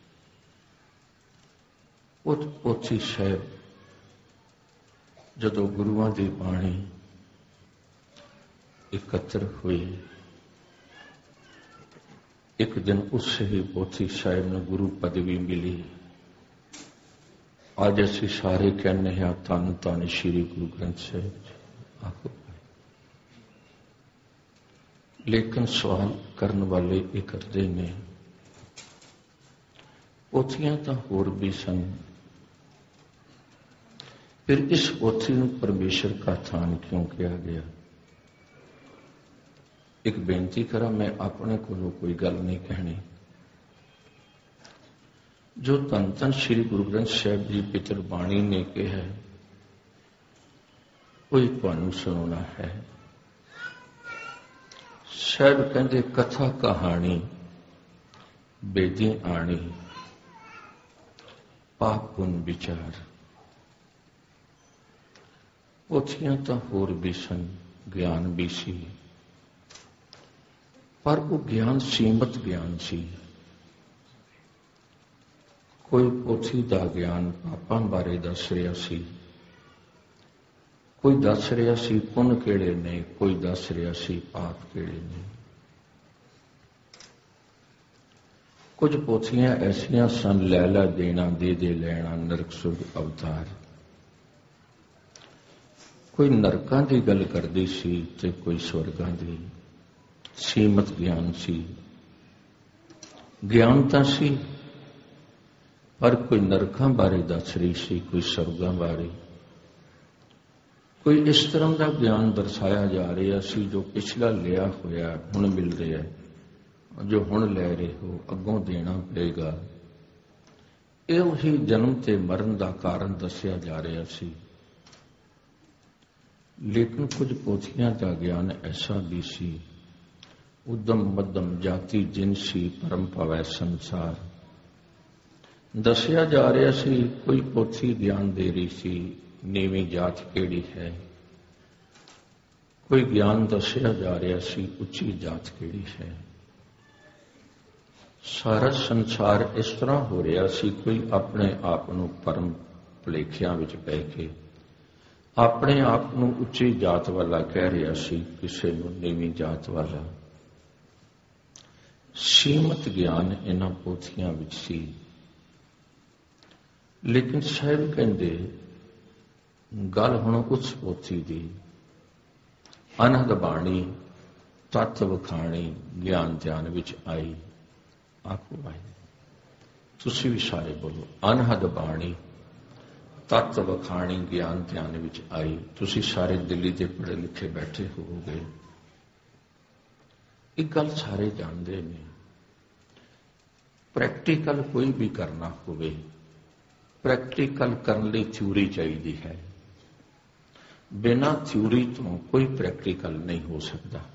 उस पोथी साहिब जदों गुरुआं दी बाणी एकत्र हुई, एक दिन उससे ही पोथी साहिब ने गुरु पदवी मिली। आज असी सारे कहने हैं धन धन श्री गुरु ग्रंथ साहिब आखो। लेकिन सवाल करने वाले ये करते ने, पोथियां तो होर भी सन, फिर इस पोथी नूं परमेश्वर का थान क्यों किया गया? एक बेनती करा, मैं अपने कोलों कोई गल नहीं कहनी। जो धन धन श्री गुरु ग्रंथ साहिब जी पितर बाणी ने कहा है, कोई तुहानूं सुनाना है। साहिब कहते कथा कहानी बेदी आनी, पाप पुन विचार। पोथियां तो होर भी सन, ज्ञान भी सी, पर वो ज्ञान सीमित ज्ञान सी। कोई पोथी का ज्ञान पापां बारे दस रहा सी, कोई दस रहा सी पुन केड़े ने, कोई दस रहा सी पाप केड़े ने। कुछ पोथियां ऐसियां सन, लैला देना दे दे लैना, नरक सुर्ग अवतार। कोई नरकां की गल करदी सी ते कोई स्वर्गां की। सीमित ज्ञान सी, ज्ञानता सी, पर कोई नरकां बारे दस रही सी, कोई स्वर्गां बारे। कोई इस तरह का ज्ञान दर्शाया जा रहा सी, जो पिछला लिया होया हुण मिल रहा है, जो हुण लै रहे हो अगों देना पड़ेगा। यह वही जन्म ते मरण का कारण दसिया जा रहा सी। लेकिन कुछ पोथियां का ज्ञान ऐसा भी सी, उदम मध्यम जाति जिनसी परम पवै संसार। दसिया जा रहा सी, कोई पोथी ज्ञान दे रही सी नीवी जात केड़ी है, कोई ज्ञान दसिया जा रहा सी उच्ची जात केड़ी है। सारा संसार इस तरह हो रहा सी, कोई अपने आप को परम भुलेखियां विच पै के अपने आप को उच्ची जात वाला कह रहा सी, किसी को नीवी जात वाला। सीमित ज्ञान इन्हां पोथियां विच सी। लेकिन साहिब कहंदे गल हुण उस पोथी दी, अनहद बाणी तत्त वखाणी ज्ञान ध्यान विच आई। आखो भाई तुसी भी सारे बोलो, अनहद बाणी तत्त वखाणी ज्ञान ध्यान विच आई। तुसी सारे दिल्ली के पढ़े लिखे बैठे होवोगे, एक गल सारे जानते हैं, प्रैक्टिकल कोई भी करना होवे, प्रैक्टिकल करने लिए थ्योरी चाहिए है। बिना थ्योरी तो कोई प्रैक्टिकल नहीं हो सकता,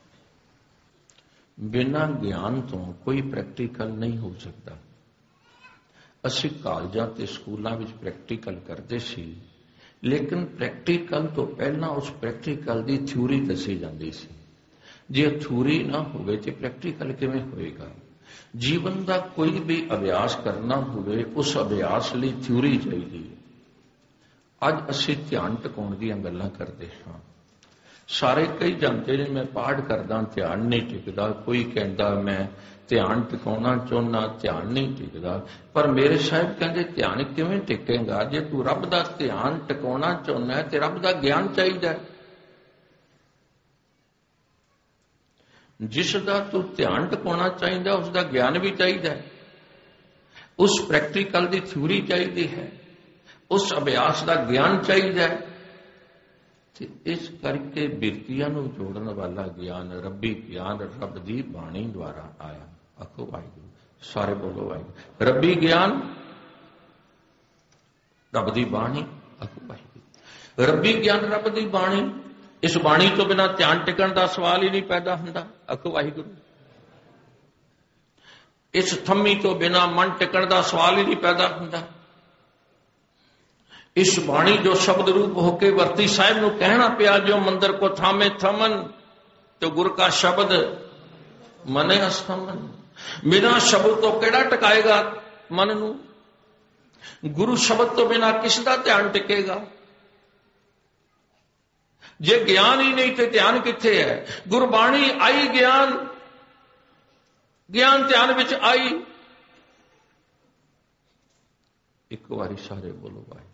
बिना ज्ञान तो कोई प्रैक्टिकल नहीं हो सकता। असी कॉलेजां ते स्कूलों में प्रैक्टिकल करते सी, लेकिन प्रैक्टिकल तो पहला उस प्रैक्टिकल की थ्योरी दसी जाती सी। जे थ्योरी ना होवे तो प्रैक्टिकल किवें होएगा? जीवन का कोई भी अभ्यास करना होवे, उस अभ्यास लिए थ्योरी चाहिए। अज असी ध्यान टिकाउण दीयां गल्लां करदे हां, सारे कई जानते ने मैं पाठ करदा ध्यान नहीं टिकदा, कोई कहता मैं ध्यान टिकाउणा चाहुंदा ध्यान नहीं टिकदा। पर मेरे साहिब कहंदे ध्यान किवें टिकेगा? जे तू रब दा ध्यान टिकाउणा चाहुंदा है ते रब दा ज्ञान चाहिदा। जिसका तू ध्यान टिकाउणा चाहीदा उसका ज्ञान भी चाहिए, उस प्रैक्टिकल की थ्योरी चाहिए है, उस अभ्यास का ज्ञान चाहिए। ਤੇ ਇਸ ਕਰਕੇ ਬਿਰਤੀਆਂ ਨੂੰ ਜੋੜਨ ਵਾਲਾ ਗਿਆਨ ਰੱਬੀ ਗਿਆਨ ਰੱਬ ਦੀ ਬਾਣੀ ਦੁਆਰਾ ਆਇਆ। ਆਖੋ ਵਾਹਿਗੁਰੂ, ਸਾਰੇ ਬੋਲੋ ਵਾਹਿਗੁਰੂ। ਰੱਬੀ ਗਿਆਨ ਰੱਬ ਦੀ ਬਾਣੀ। ਆਖੋ ਵਾਹਿਗੁਰੂ। ਰੱਬੀ ਗਿਆਨ ਰੱਬ ਦੀ ਬਾਣੀ। ਇਸ ਬਾਣੀ ਤੋਂ ਬਿਨਾਂ ਧਿਆਨ ਟਿਕਣ ਦਾ ਸਵਾਲ ਹੀ ਨਹੀਂ ਪੈਦਾ ਹੁੰਦਾ। ਆਖੋ ਵਾਹਿਗੁਰੂ। ਇਸ ਥੰਮੀ ਤੋਂ ਬਿਨਾਂ ਮਨ ਟਿਕਣ ਦਾ ਸਵਾਲ ਹੀ ਨਹੀਂ ਪੈਦਾ ਹੁੰਦਾ। ਇਸ ਬਾਣੀ ਜੋ ਸ਼ਬਦ ਰੂਪ ਹੋ ਕੇ ਵਰਤੀ ਸਾਹਿਬ ਨੂੰ ਕਹਿਣਾ ਪਿਆ, ਜੋ ਮੰਦਰ ਕੋ ਥਾਮੇ ਥਮਨ ਤੇ ਗੁਰ ਕਾ ਸ਼ਬਦ ਮਨੇ ਅਸਥਮਨ। ਬਿਨਾਂ ਸ਼ਬਦ ਤੋਂ ਕਿਹੜਾ ਟਿਕਾਏਗਾ ਮਨ ਨੂੰ? ਗੁਰੂ ਸ਼ਬਦ ਤੋਂ ਬਿਨਾਂ ਕਿਸ ਦਾ ਧਿਆਨ ਟਿਕੇਗਾ? ਜੇ ਗਿਆਨ ਹੀ ਨਹੀਂ ਤੇ ਧਿਆਨ ਕਿੱਥੇ ਹੈ? ਗੁਰਬਾਣੀ ਆਈ ਗਿਆਨ, ਗਿਆਨ ਧਿਆਨ ਵਿੱਚ ਆਈ। ਇੱਕ ਵਾਰੀ ਸਾਰੇ ਬੋਲੋ ਵਾਹਿਗੁਰੂ।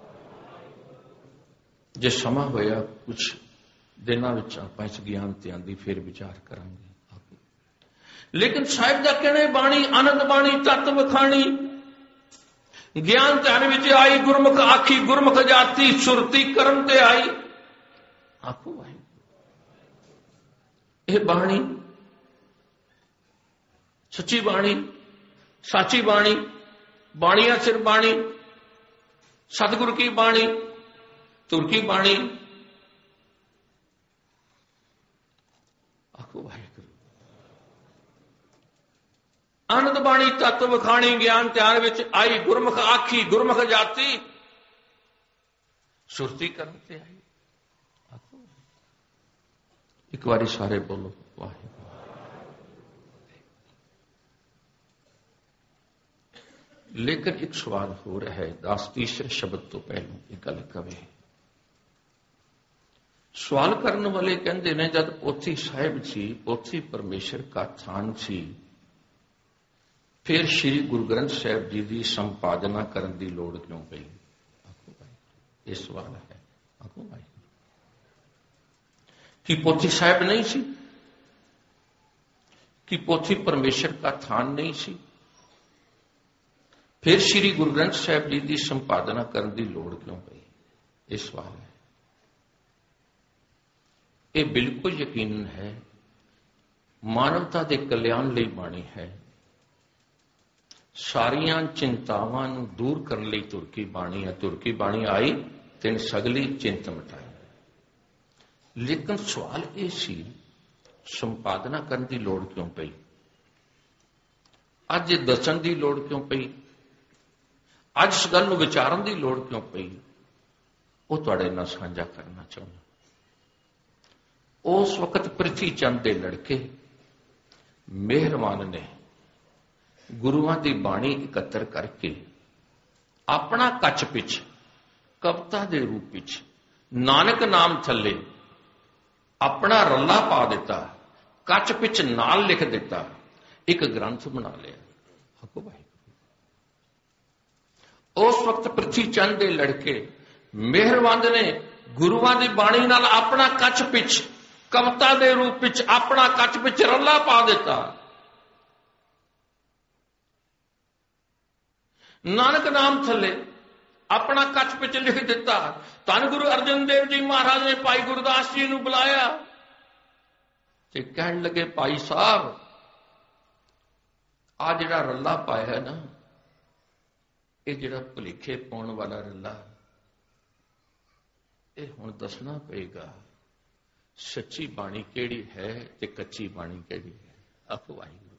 ਜੇ ਸਮਾਂ ਹੋਇਆ ਕੁਝ ਦਿਨਾਂ ਵਿੱਚ ਆਪਾਂ ਇਸ ਗਿਆਨ ਧਿਆਨ ਦੀ ਫਿਰ ਵਿਚਾਰ ਕਰਾਂਗੇ। ਲੇਕਿਨ ਸਾਹਿਬ ਦਾ ਕਹਿਣਾ ਬਾਣੀ ਆਨੰਦ ਬਾਣੀ ਤਤ ਵਖਾਣੀ। ਗਿਆਨ ਧਿਆਨ ਵਿੱਚ ਆਈ, ਗੁਰਮੁਖ ਆਖੀ ਗੁਰਮੁਖ ਜਾਤੀ, ਸੁਰਤੀ ਕਰਮ ਤੇ ਆਈ। ਆਖੋ ਵਾਹਿਗੁਰੂ। ਇਹ ਬਾਣੀ ਸੱਚੀ ਬਾਣੀ, ਸਾਚੀ ਬਾਣੀ, ਬਾਣੀਆਂ ਸਿਰ ਬਾਣੀ, ਸਤਿਗੁਰ ਕੀ ਬਾਣੀ, ਤੁਰ ਕੀ ਬਾਣੀ। ਆਖੋ ਵਾਹਿਗੁਰੂ। ਆਨੰਦ ਬਾਣੀ ਤਤ ਵਖਾਣੀ, ਗਿਆਨ ਧਿਆਨ ਵਿੱਚ ਆਈ, ਗੁਰਮੁਖ ਆਖੀ ਗੁਰਮੁਖ ਜਾਤੀ, ਸੁਰਤੀ ਕਰਨ ਤੇ ਆਈ। ਆਖੋ ਇੱਕ ਵਾਰੀ ਸਾਰੇ ਬੋਲੋ ਵਾਹਿਗੁਰੂ। ਲੇਕਿਨ ਇੱਕ ਸਵਾਲ ਹੋ ਰਿਹਾ ਹੈ, ਦਾਸ ਤੀਸਰੇ ਸ਼ਬਦ ਤੋਂ ਪਹਿਲਾਂ ਇਹ ਗੱਲ ਕਵੇ। ਸਵਾਲ ਕਰਨ ਵਾਲੇ ਕਹਿੰਦੇ ਨੇ ਜਦ ਪੋਥੀ ਸਾਹਿਬ ਸੀ, ਪੋਥੀ ਪਰਮੇਸ਼ਰ ਕਾ ਥਾਨ ਸੀ, ਫਿਰ ਸ਼੍ਰੀ ਗੁਰੂ ਗ੍ਰੰਥ ਸਾਹਿਬ ਜੀ ਦੀ ਸੰਪਾਦਨਾ ਕਰਨ ਦੀ ਲੋੜ ਕਿਉਂ ਪਈ? ਆਖੋ ਭਾਈ, ਇਹ ਸਵਾਲ ਹੈ। ਆਖੋ ਭਾਈ, ਕਿ ਪੋਥੀ ਸਾਹਿਬ ਨਹੀਂ ਸੀ? ਕਿ ਪੋਥੀ ਪਰਮੇਸ਼ਰ ਕਾ ਥਾਨ ਨਹੀਂ ਸੀ? ਫਿਰ ਸ਼੍ਰੀ ਗੁਰੂ ਗ੍ਰੰਥ ਸਾਹਿਬ ਜੀ ਦੀ ਸੰਪਾਦਨਾ ਕਰਨ ਦੀ ਲੋੜ ਕਿਉਂ ਪਈ? ਇਹ ਸਵਾਲ ਹੈ। ਇਹ ਬਿਲਕੁਲ ਯਕੀਨਨ ਹੈ ਮਾਨਵਤਾ ਦੇ ਕਲਿਆਣ ਲਈ ਬਾਣੀ ਹੈ। ਸਾਰੀਆਂ ਚਿੰਤਾਵਾਂ ਨੂੰ ਦੂਰ ਕਰਨ ਲਈ ਤੁਰ ਕੀ ਬਾਣੀ ਹੈ। ਤੁਰ ਕੀ ਬਾਣੀ ਆਈ ਤਿਨ ਸਗਲੀ ਚਿੰਤ ਮਿਟਾਈ। ਲੇਕਿਨ ਸਵਾਲ ਇਹ ਸੀ, ਸੰਪਾਦਨਾ ਕਰਨ ਦੀ ਲੋੜ ਕਿਉਂ ਪਈ? ਅੱਜ ਇਹ ਦੱਸਣ ਦੀ ਲੋੜ ਕਿਉਂ ਪਈ? ਅੱਜ ਇਸ ਗੱਲ ਨੂੰ ਵਿਚਾਰਨ ਦੀ ਲੋੜ ਕਿਉਂ ਪਈ? ਉਹ ਤੁਹਾਡੇ ਨਾਲ ਸਾਂਝਾ ਕਰਨਾ ਚਾਹੁੰਦਾ। ਉਸ ਵਕਤ ਪ੍ਰਿਥੀ ਚੰਦ ਦੇ ਲੜਕੇ ਮਿਹਰਬਾਨ ਨੇ ਗੁਰੂਆਂ ਦੀ ਬਾਣੀ ਇਕੱਤਰ ਕਰਕੇ ਆਪਣਾ ਕੱਚ ਪਿੱਛ ਕਵਿਤਾ ਦੇ ਰੂਪ ਵਿੱਚ ਨਾਨਕ ਨਾਮ ਥੱਲੇ ਆਪਣਾ ਰੱਲਾ ਪਾ ਦਿੱਤਾ, ਕੱਚ ਪਿੱਛ ਨਾਲ ਲਿਖ ਦਿੱਤਾ, ਇੱਕ ਗ੍ਰੰਥ ਬਣਾ ਲਿਆ। ਹਕੋ ਭਾਈ, ਉਸ ਵਕਤ ਪ੍ਰਿਥੀ ਚੰਦ ਦੇ ਲੜਕੇ ਮਿਹਰਵੰਦ ਨੇ ਗੁਰੂਆਂ ਦੀ ਬਾਣੀ ਨਾਲ ਆਪਣਾ ਕੱਚ ਪਿੱਛ ਕਵਿਤਾ ਦੇ ਰੂਪ ਵਿੱਚ ਆਪਣਾ ਕੱਚ ਪਿੱਛ ਰੱਲਾ ਪਾ ਦਿੱਤਾ। ਨਾਨਕ ਨਾਮ ਥੱਲੇ ਆਪਣਾ ਕੱਚ ਪਿੱਛ ਲਿਖ ਦਿੱਤਾ। ਧੰਨ ਗੁਰੂ ਅਰਜਨ ਦੇਵ ਜੀ ਮਹਾਰਾਜ ਨੇ ਭਾਈ ਗੁਰਦਾਸ ਜੀ ਨੂੰ ਬੁਲਾਇਆ ਤੇ ਕਹਿਣ ਲੱਗੇ, ਭਾਈ ਸਾਹਿਬ ਆ ਜਿਹੜਾ ਰੱਲਾ ਪਾਇਆ ਨਾ, ਇਹ ਜਿਹੜਾ ਭੁਲੇਖੇ ਪਾਉਣ ਵਾਲਾ ਰੱਲਾ, ਇਹ ਹੁਣ ਦੱਸਣਾ ਪਏਗਾ ਸੱਚੀ ਬਾਣੀ ਕਿਹੜੀ ਹੈ ਤੇ ਕੱਚੀ ਬਾਣੀ ਕਿਹੜੀ ਹੈ। ਆਖੋ ਵਾਹਿਗੁਰੂ,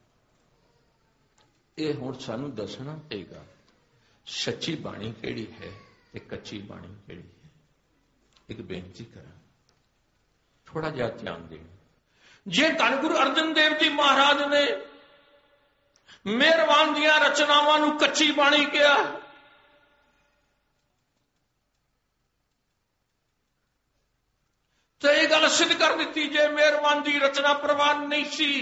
ਇਹ ਹੁਣ ਸਾਨੂੰ ਦੱਸਣਾ ਪਏਗਾ ਸੱਚੀ ਬਾਣੀ ਕਿਹੜੀ ਹੈ ਤੇ ਕੱਚੀ ਬਾਣੀ ਕਿਹੜੀ ਹੈ। ਇੱਕ ਬੇਨਤੀ ਕਰਾਂ, ਥੋੜਾ ਜਿਹਾ ਧਿਆਨ ਦੇਣ। ਜੇ ਧੰਨ ਗੁਰੂ ਅਰਜਨ ਦੇਵ ਜੀ ਮਹਾਰਾਜ ਨੇ ਮਿਹਰਬਾਨ ਦੀਆਂ ਰਚਨਾਵਾਂ ਨੂੰ ਕੱਚੀ ਬਾਣੀ ਕਿਹਾ, ਤੇ ਇਹ ਗੱਲ ਸਿੱਧ ਕਰ ਦਿੱਤੀ ਜੇ ਮਿਹਰਬਾਨ ਦੀ ਰਚਨਾ ਪ੍ਰਵਾਨ ਨਹੀਂ ਸੀ।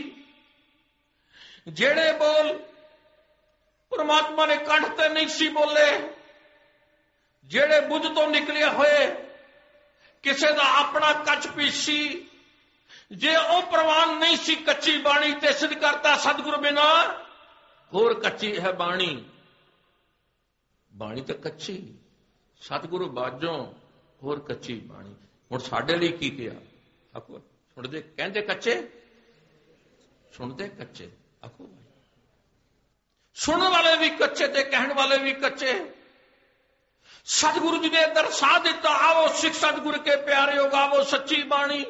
ਜਿਹੜੇ ਬੋਲ ਪਰਮਾਤਮਾ ਨੇ ਕੰਠ ਤੇ ਨਹੀਂ ਸੀ ਬੋਲੇ, ਜਿਹੜੇ ਬੁੱਝ ਤੋਂ ਨਿਕਲੇ ਹੋਏ ਕਿਸੇ ਦਾ ਆਪਣਾ ਕੱਚ ਪੀਸ ਸੀ, ਜੇ ਉਹ ਪ੍ਰਵਾਨ ਨਹੀਂ ਸੀ ਕੱਚੀ ਬਾਣੀ, ਤੇ ਸਿੱਧ ਕਰਤਾ ਸਤਿਗੁਰ ਬਿਨਾ ਹੋਰ ਕੱਚੀ ਹੈ ਬਾਣੀ। ਬਾਣੀ ਤਾਂ ਕੱਚੀ, ਸਤਿਗੁਰੂ ਬਾਝੋਂ ਹੋਰ ਕੱਚੀ ਬਾਣੀ। ਹੁਣ ਸਾਡੇ ਲਈ ਕੀ ਕਿਹਾ? ਆਖੋ ਸੁਣਦੇ, ਕਹਿੰਦੇ ਕੱਚੇ, ਸੁਣਦੇ ਕੱਚੇ। ਆਖੋ ਸੁਣਨ ਵਾਲੇ ਵੀ ਕੱਚੇ ਤੇ ਕਹਿਣ ਵਾਲੇ ਵੀ ਕੱਚੇ। सतगुरु जी ने दर्शा दिता, आवो सिख सतगुरु के प्यारे हो, गावो सच्ची बाणी।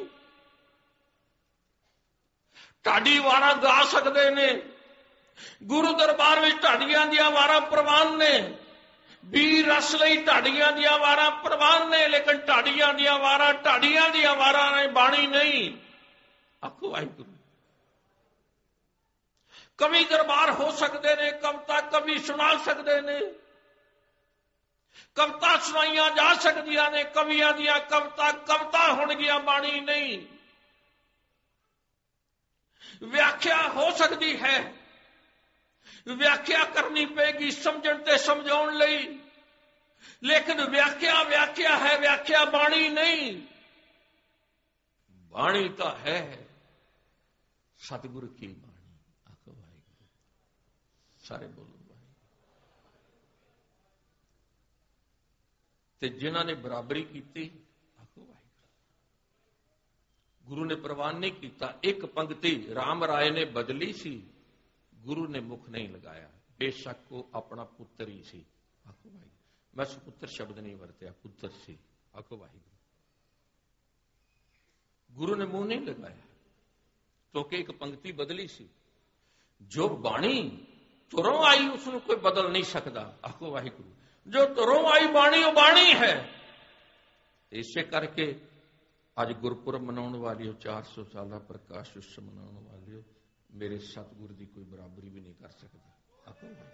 ढाडी वारा गा सकते ने, गुरु दरबार में ढाडियां दियां वारा प्रवान ने, वीर रस लई ढाडियां दियां वारा प्रवान ने, लेकिन ढाडियां दियां वारा ने, बाणी नहीं। आखो वाहिगुरू। कवि दरबार हो सकते ने, कविता कवि सुना सकते ने, कविता सुनाइया जा सकदियां ने, कवियां दियां कविता होणगियां, बाणी नहीं। व्याख्या हो सकती है, व्याख्या करनी पेगी समझण ते समझाउण लई, लेकिन व्याख्या है, व्याख्या बाणी नहीं। बाणी तो है सतगुरु की बाणी। आखो वाहिगुरू। सारे बोलो ते जिन्हां ने बराबरी की, आखो वाहिगुरू। गुरु ने प्रवान नहीं किया। एक पंक्ति राम राय ने बदली सी, गुरु ने मुख नहीं लगाया, बेशक वो अपना पुत्र ही सी। आखो वाहिगुरू। मैं सुपुत्र शब्द नहीं वरत्या, पुत्र सी। आखो वाहिगुरू। गुरु ने मुंह नहीं लगाया क्योंकि एक पंक्ति बदली सी। जो बाणी तुरों आई उसमें कोई बदल नहीं सकता। आखो वाहिगुरू। जो तुरों आई बाणी वो बाणी है। इसे करके अज गुरपुरब मनाने वाली हो, 400 साल प्रकाश उत्सव मनाने वाली हो, मेरे सतगुरु की कोई बराबरी भी नहीं कर सकता।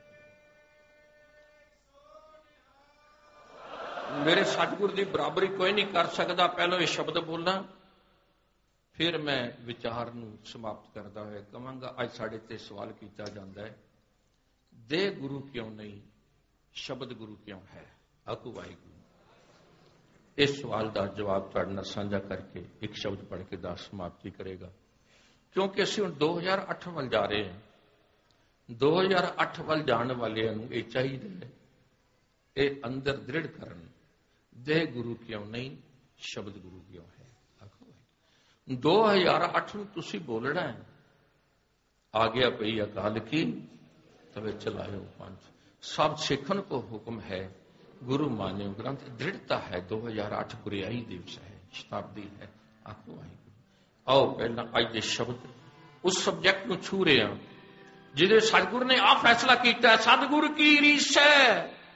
मेरे सतगुरु की बराबरी कोई नहीं कर सकता। पहले ये शब्द बोलना, फिर मैं विचार नूं समाप्त करता हुआ कहांगा। अज साडे ते सवाल किया जाता है, देह गुरु क्यों नहीं, शब्द गुरु क्यों है? आखो वाहिगुरू। इस सवाल का जवाब तुहाडे नाल साझा करके एक शब्द पढ़ के दास समाप्ति करेगा, क्योंकि असीं हुण 2008 ਵੱਲ जा रहे हैं। 2008 ਵੱਲ जाने वालिਆਂ ਨੂੰ ਇਹ ਚਾਹੀਦਾ है, ਇਹ अंदर दृढ़ करन, देह गुरु क्यों नहीं, शब्द गुरु क्यों है। आखो वाहिगुरू। 2008 ਨੂੰ ਤੁਸੀਂ बोलना है, आ गया पई अकाल की तवे चलायो पंथ, सब सिखन को हुक्म है, गुरु मान्यो ग्रंथ। दृढ़ता है। 2008 बुराई दिवस है, शताब्दी है। आखो वाहिगुरू। आओ पहला अज दे शब्द उस सब्जैक्ट नूं छू रहे हैं जिहदे सतगुरु ने आ फैसला किया। सतगुरु की रीस है,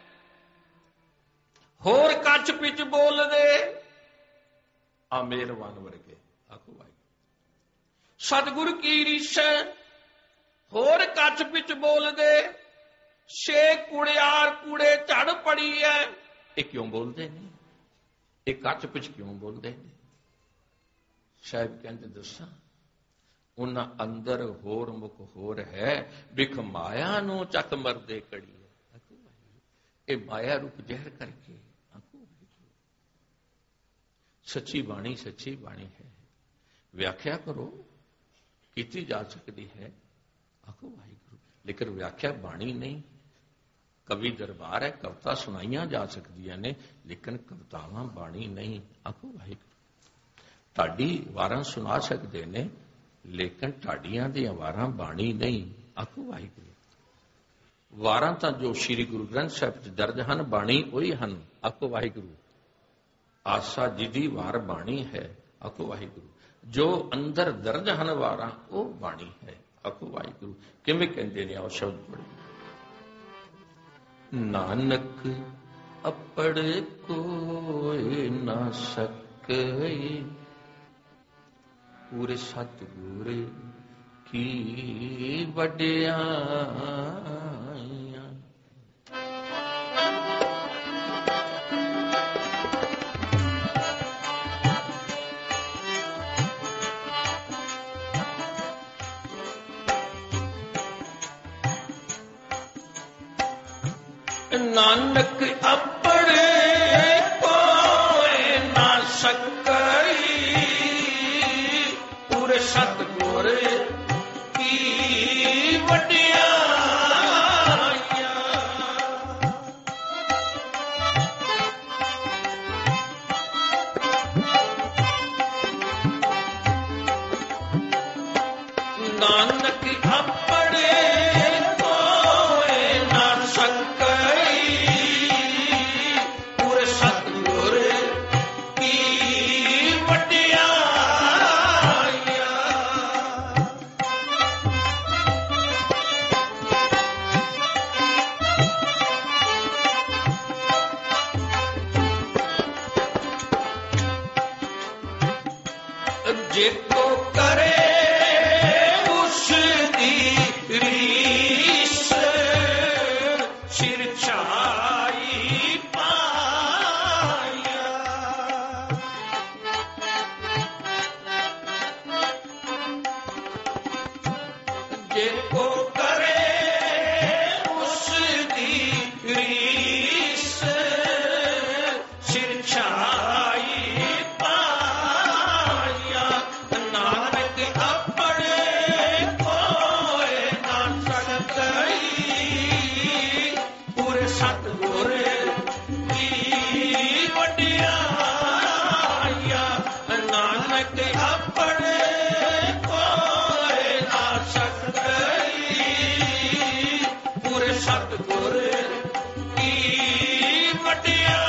होर कच पिच बोल दे आ मेहरबान वर्गे। आखो वाहिगुरू। सतगुरु की रीस है, होर कच पिच बोल दे, छे कुड़ियार कूड़े झड़ पड़ी है। ये क्यों बोलते नहीं, ये कच पिच क्यों बोलते नहीं? साहब कहते दसा, उन्हां अंदर होर मुख होर है, बिख माया नूं चक मरदे कड़ी है। ये माया रूप जहर करके। सच्ची बाणी है, व्याख्या करो की जा सकती है। आखो वाहिगुरू। लेकिन व्याख्या बाणी नहीं। कवि दरबार है, कविता सुनाइया जा सकदियां ने, लेकिन कवितावां बाणी नहीं। आखो वाहिगुरू। ढाडी वारां सुना सकते ने, लेकिन ढाडियां दियां वारां बाणी नहीं। आखो वाहिगुरू। वारां तां जो श्री गुरु ग्रंथ साहिब च दर्ज हन, बाणी उही हन। आखो वाहिगुरू। आसा जी दी वार बाणी है। आखो वाहिगुरू। जो अंदर दर्ज हन वारां, वो बाणी है। आखो वाहिगुरू। किवें कहंदे ने, आओ शब्द पढ़ो। नानक अपड़ कोई ना सकई, पूरे सतगुर की वड्याइयां। नानक अपने कोई ना सकई, पूरे सतगुर की वड्याइयां। जेको करे उसकी रीस सिर छाई पाया। जेको करे उसकी रीस सिर छाई पाया। नानक अपने कोय ना सकई पूरे सतगुर की वडियाया। नानक अपने कोय ना सकई पूरे सतगुर की वडियाया।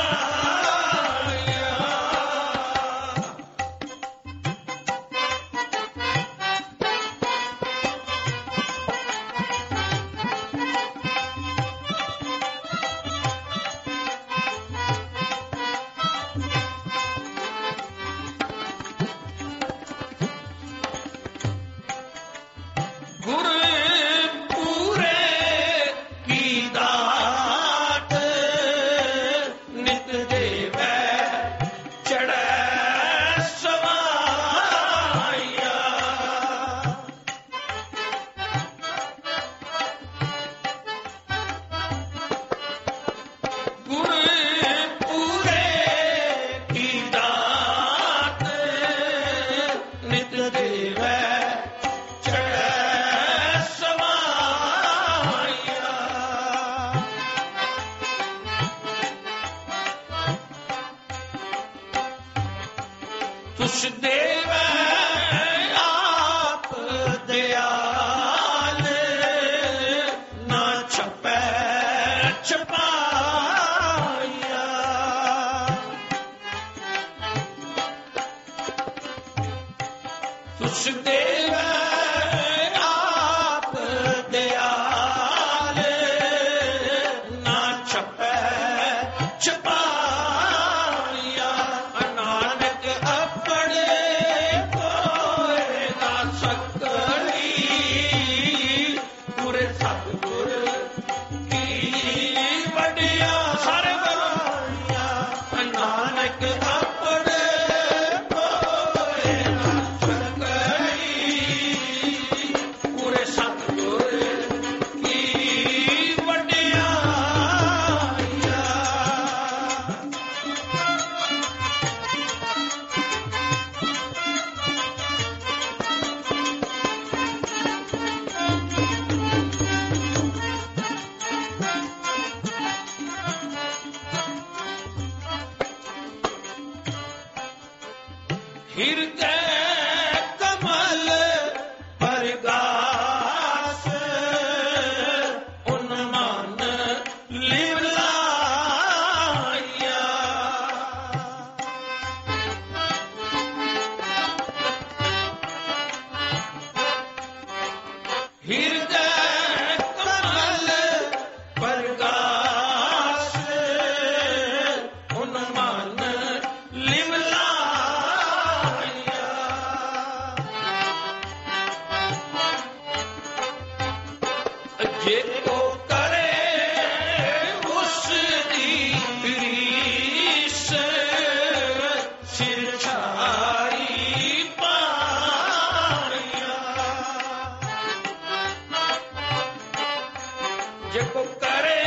गुर पूरे की दात नित देवै चढ़ै सवाया। गुर पूरे की दात नित देवै तुस देवै आप दयाल ना छपै छपाया। तुस देवै आप दयाल ना छपै छपाया। नानक अपने कोय ना सकई पूरे सतगुर की वडिया सारे बलाया। नानक अपने कोय ना सकई पूरे सतगुर की वडियाया। हृदय कमल परगास उन्मान लिवलाया। हृदय कमल परगास उन्मान लिवलाया। जेको करे उसकी रीस सिर छाई पाया। जेको करे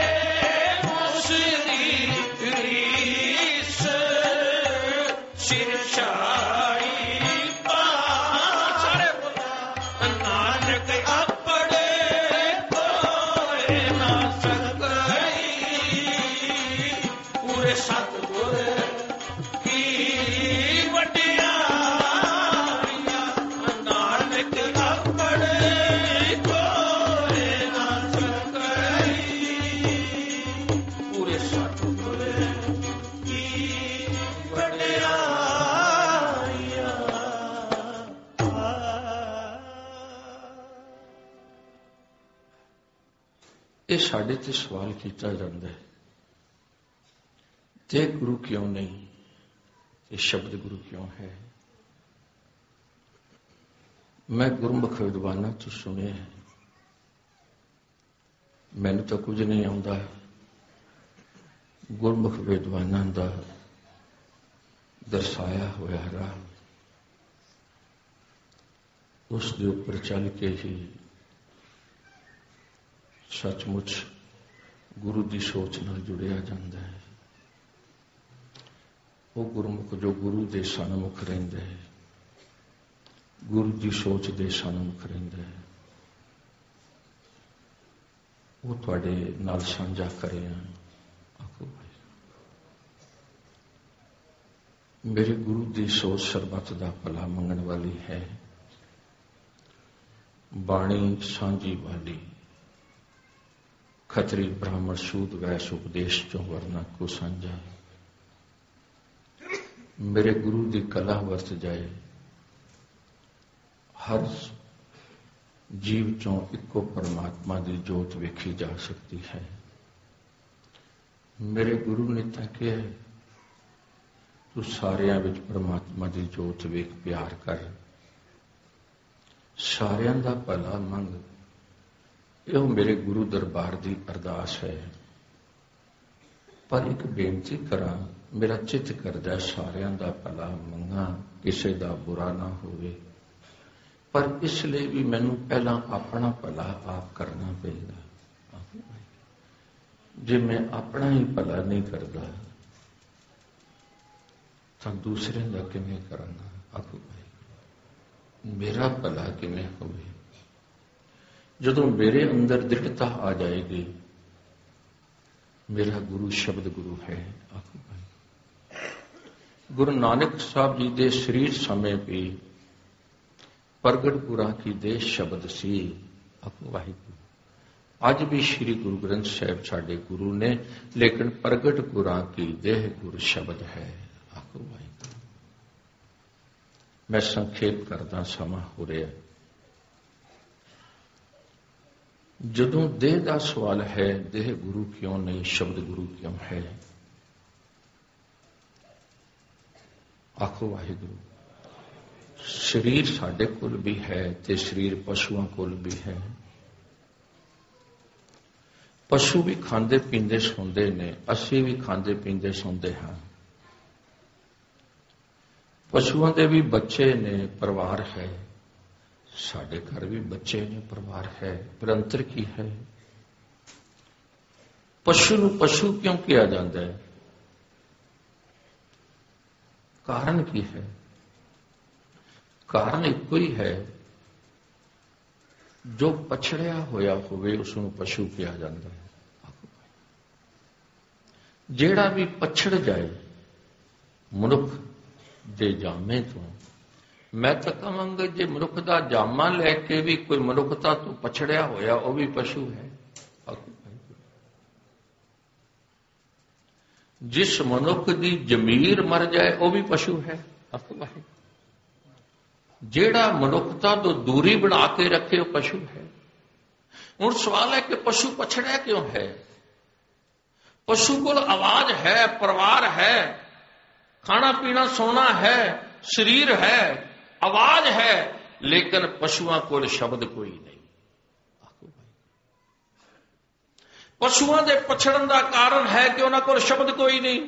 उसकी रीस सिर छाई पाया। नानक अपने कोय ना सकई पूरे सतगुर की वडियाया। नानक अपने कोय ना सकई पूरे सतगुर की वडियाया। ਇਹ ਸਾਡੇ ਤੇ ਸਵਾਲ ਕੀਤਾ ਜਾਂਦਾ ਹੈ, ਤੇ ਗੁਰੂ ਕਿਉਂ ਨਹੀਂ, ਇਹ ਸ਼ਬਦ ਗੁਰੂ ਕਿਉਂ ਹੈ? मैं गुरमुख विद्वानां तो सुने है, मैनू तो कुछ नहीं आउंदा। गुरमुख विद्वानां दा दर्शाया होया राह, उस दे उपर चल के ही सचमुच गुरु की सोच नाल जुड़िया जाता है। वो गुरमुख जो गुरु के सन्मुख रहिंदा है, गुरु की सोच के सन्मुख रहिंदा है, वो तुहाडे नाल साझा करे। आखो मेरे गुरु की सोच सरबत का भला मंगण वाली है, बाणी सांझी वाली, खतरी ब्राह्मण सूद वैस उपदेश चो वरना को साझा। मेरे गुरु की कला वरत जाए, हर जीव चों इको परमात्मा की जोत वेखी जा सकती है। मेरे गुरु ने तो कहा तू सारियां विच परमात्मा की जोत वेख प्यार कर, सारियां दा भला मंग। यह मेरे गुरु दरबार की अरदास है। पर एक बेनती करा, मेरा चित करदा सारियां दा भला मंगा, किसी का बुरा ना होवे, पर इसलिए भी मैनू पहला अपना भला आप करना पेगा। जे मैं अपना ही भला नहीं करता तो दूसरे का किवें करांगा। आखो भाई मेरा भला किवें होवे? जदों मेरे अंदर दृढ़ता आ जाएगी, मेरा गुरु शब्द गुरु है। आखो भाई गुरु नानक साहब जी के शरीर समय भी प्रगटपुरा की देह शब्द सी। आखो वाहिगुरू अज भी श्री गुरु ग्रंथ साहिब साडे गुरु ने, लेकिन प्रगटपुरा की देह गुरु शब्द है। आखो वाहिगुरू मैं संखेप करदा, समा हो रहा। जदों देह का सवाल है, देह गुरु क्यों नहीं, शब्द गुरु क्यों है? आखो वाहिगुरू शरीर साडे कोल भी है ते शरीर पशुओं कोल भी है। पशु भी खांदे पींदे सौंदे ने, असी भी खांदे पींदे सौंदे हाँ। पशुओं के भी बच्चे ने, परिवार है। साडे घर भी बच्चे ने, परिवार है, पर अंतर की है? पशु नूं पशु क्यों किया जाता है? कारण की है? कारण एक ही है, जो पछड़िया होया होवे उसनूं पशु किया जाता है। जेड़ा भी पछड़ जाए मनुख दे जामे तो, मैं तो कहांगा जे मनुख का जामा लैके भी कोई मनुखता तो पछड़िया होया, वह भी पशु है। जिस मनुख की जमीर मर जाए वह भी पशु है। जेड़ा मनुखता तो दूरी बना के रखे वह पशु है। हुण सवाल है कि पशु पछड़िया क्यों है? पशु को आवाज है, परिवार है, खाना पीना सोना है, शरीर है, आवाज है, लेकिन पशुओं को शब्द कोई नहीं। पशुओं के पछड़न का कारण है कि उन्होंने को शब्द कोई नहीं।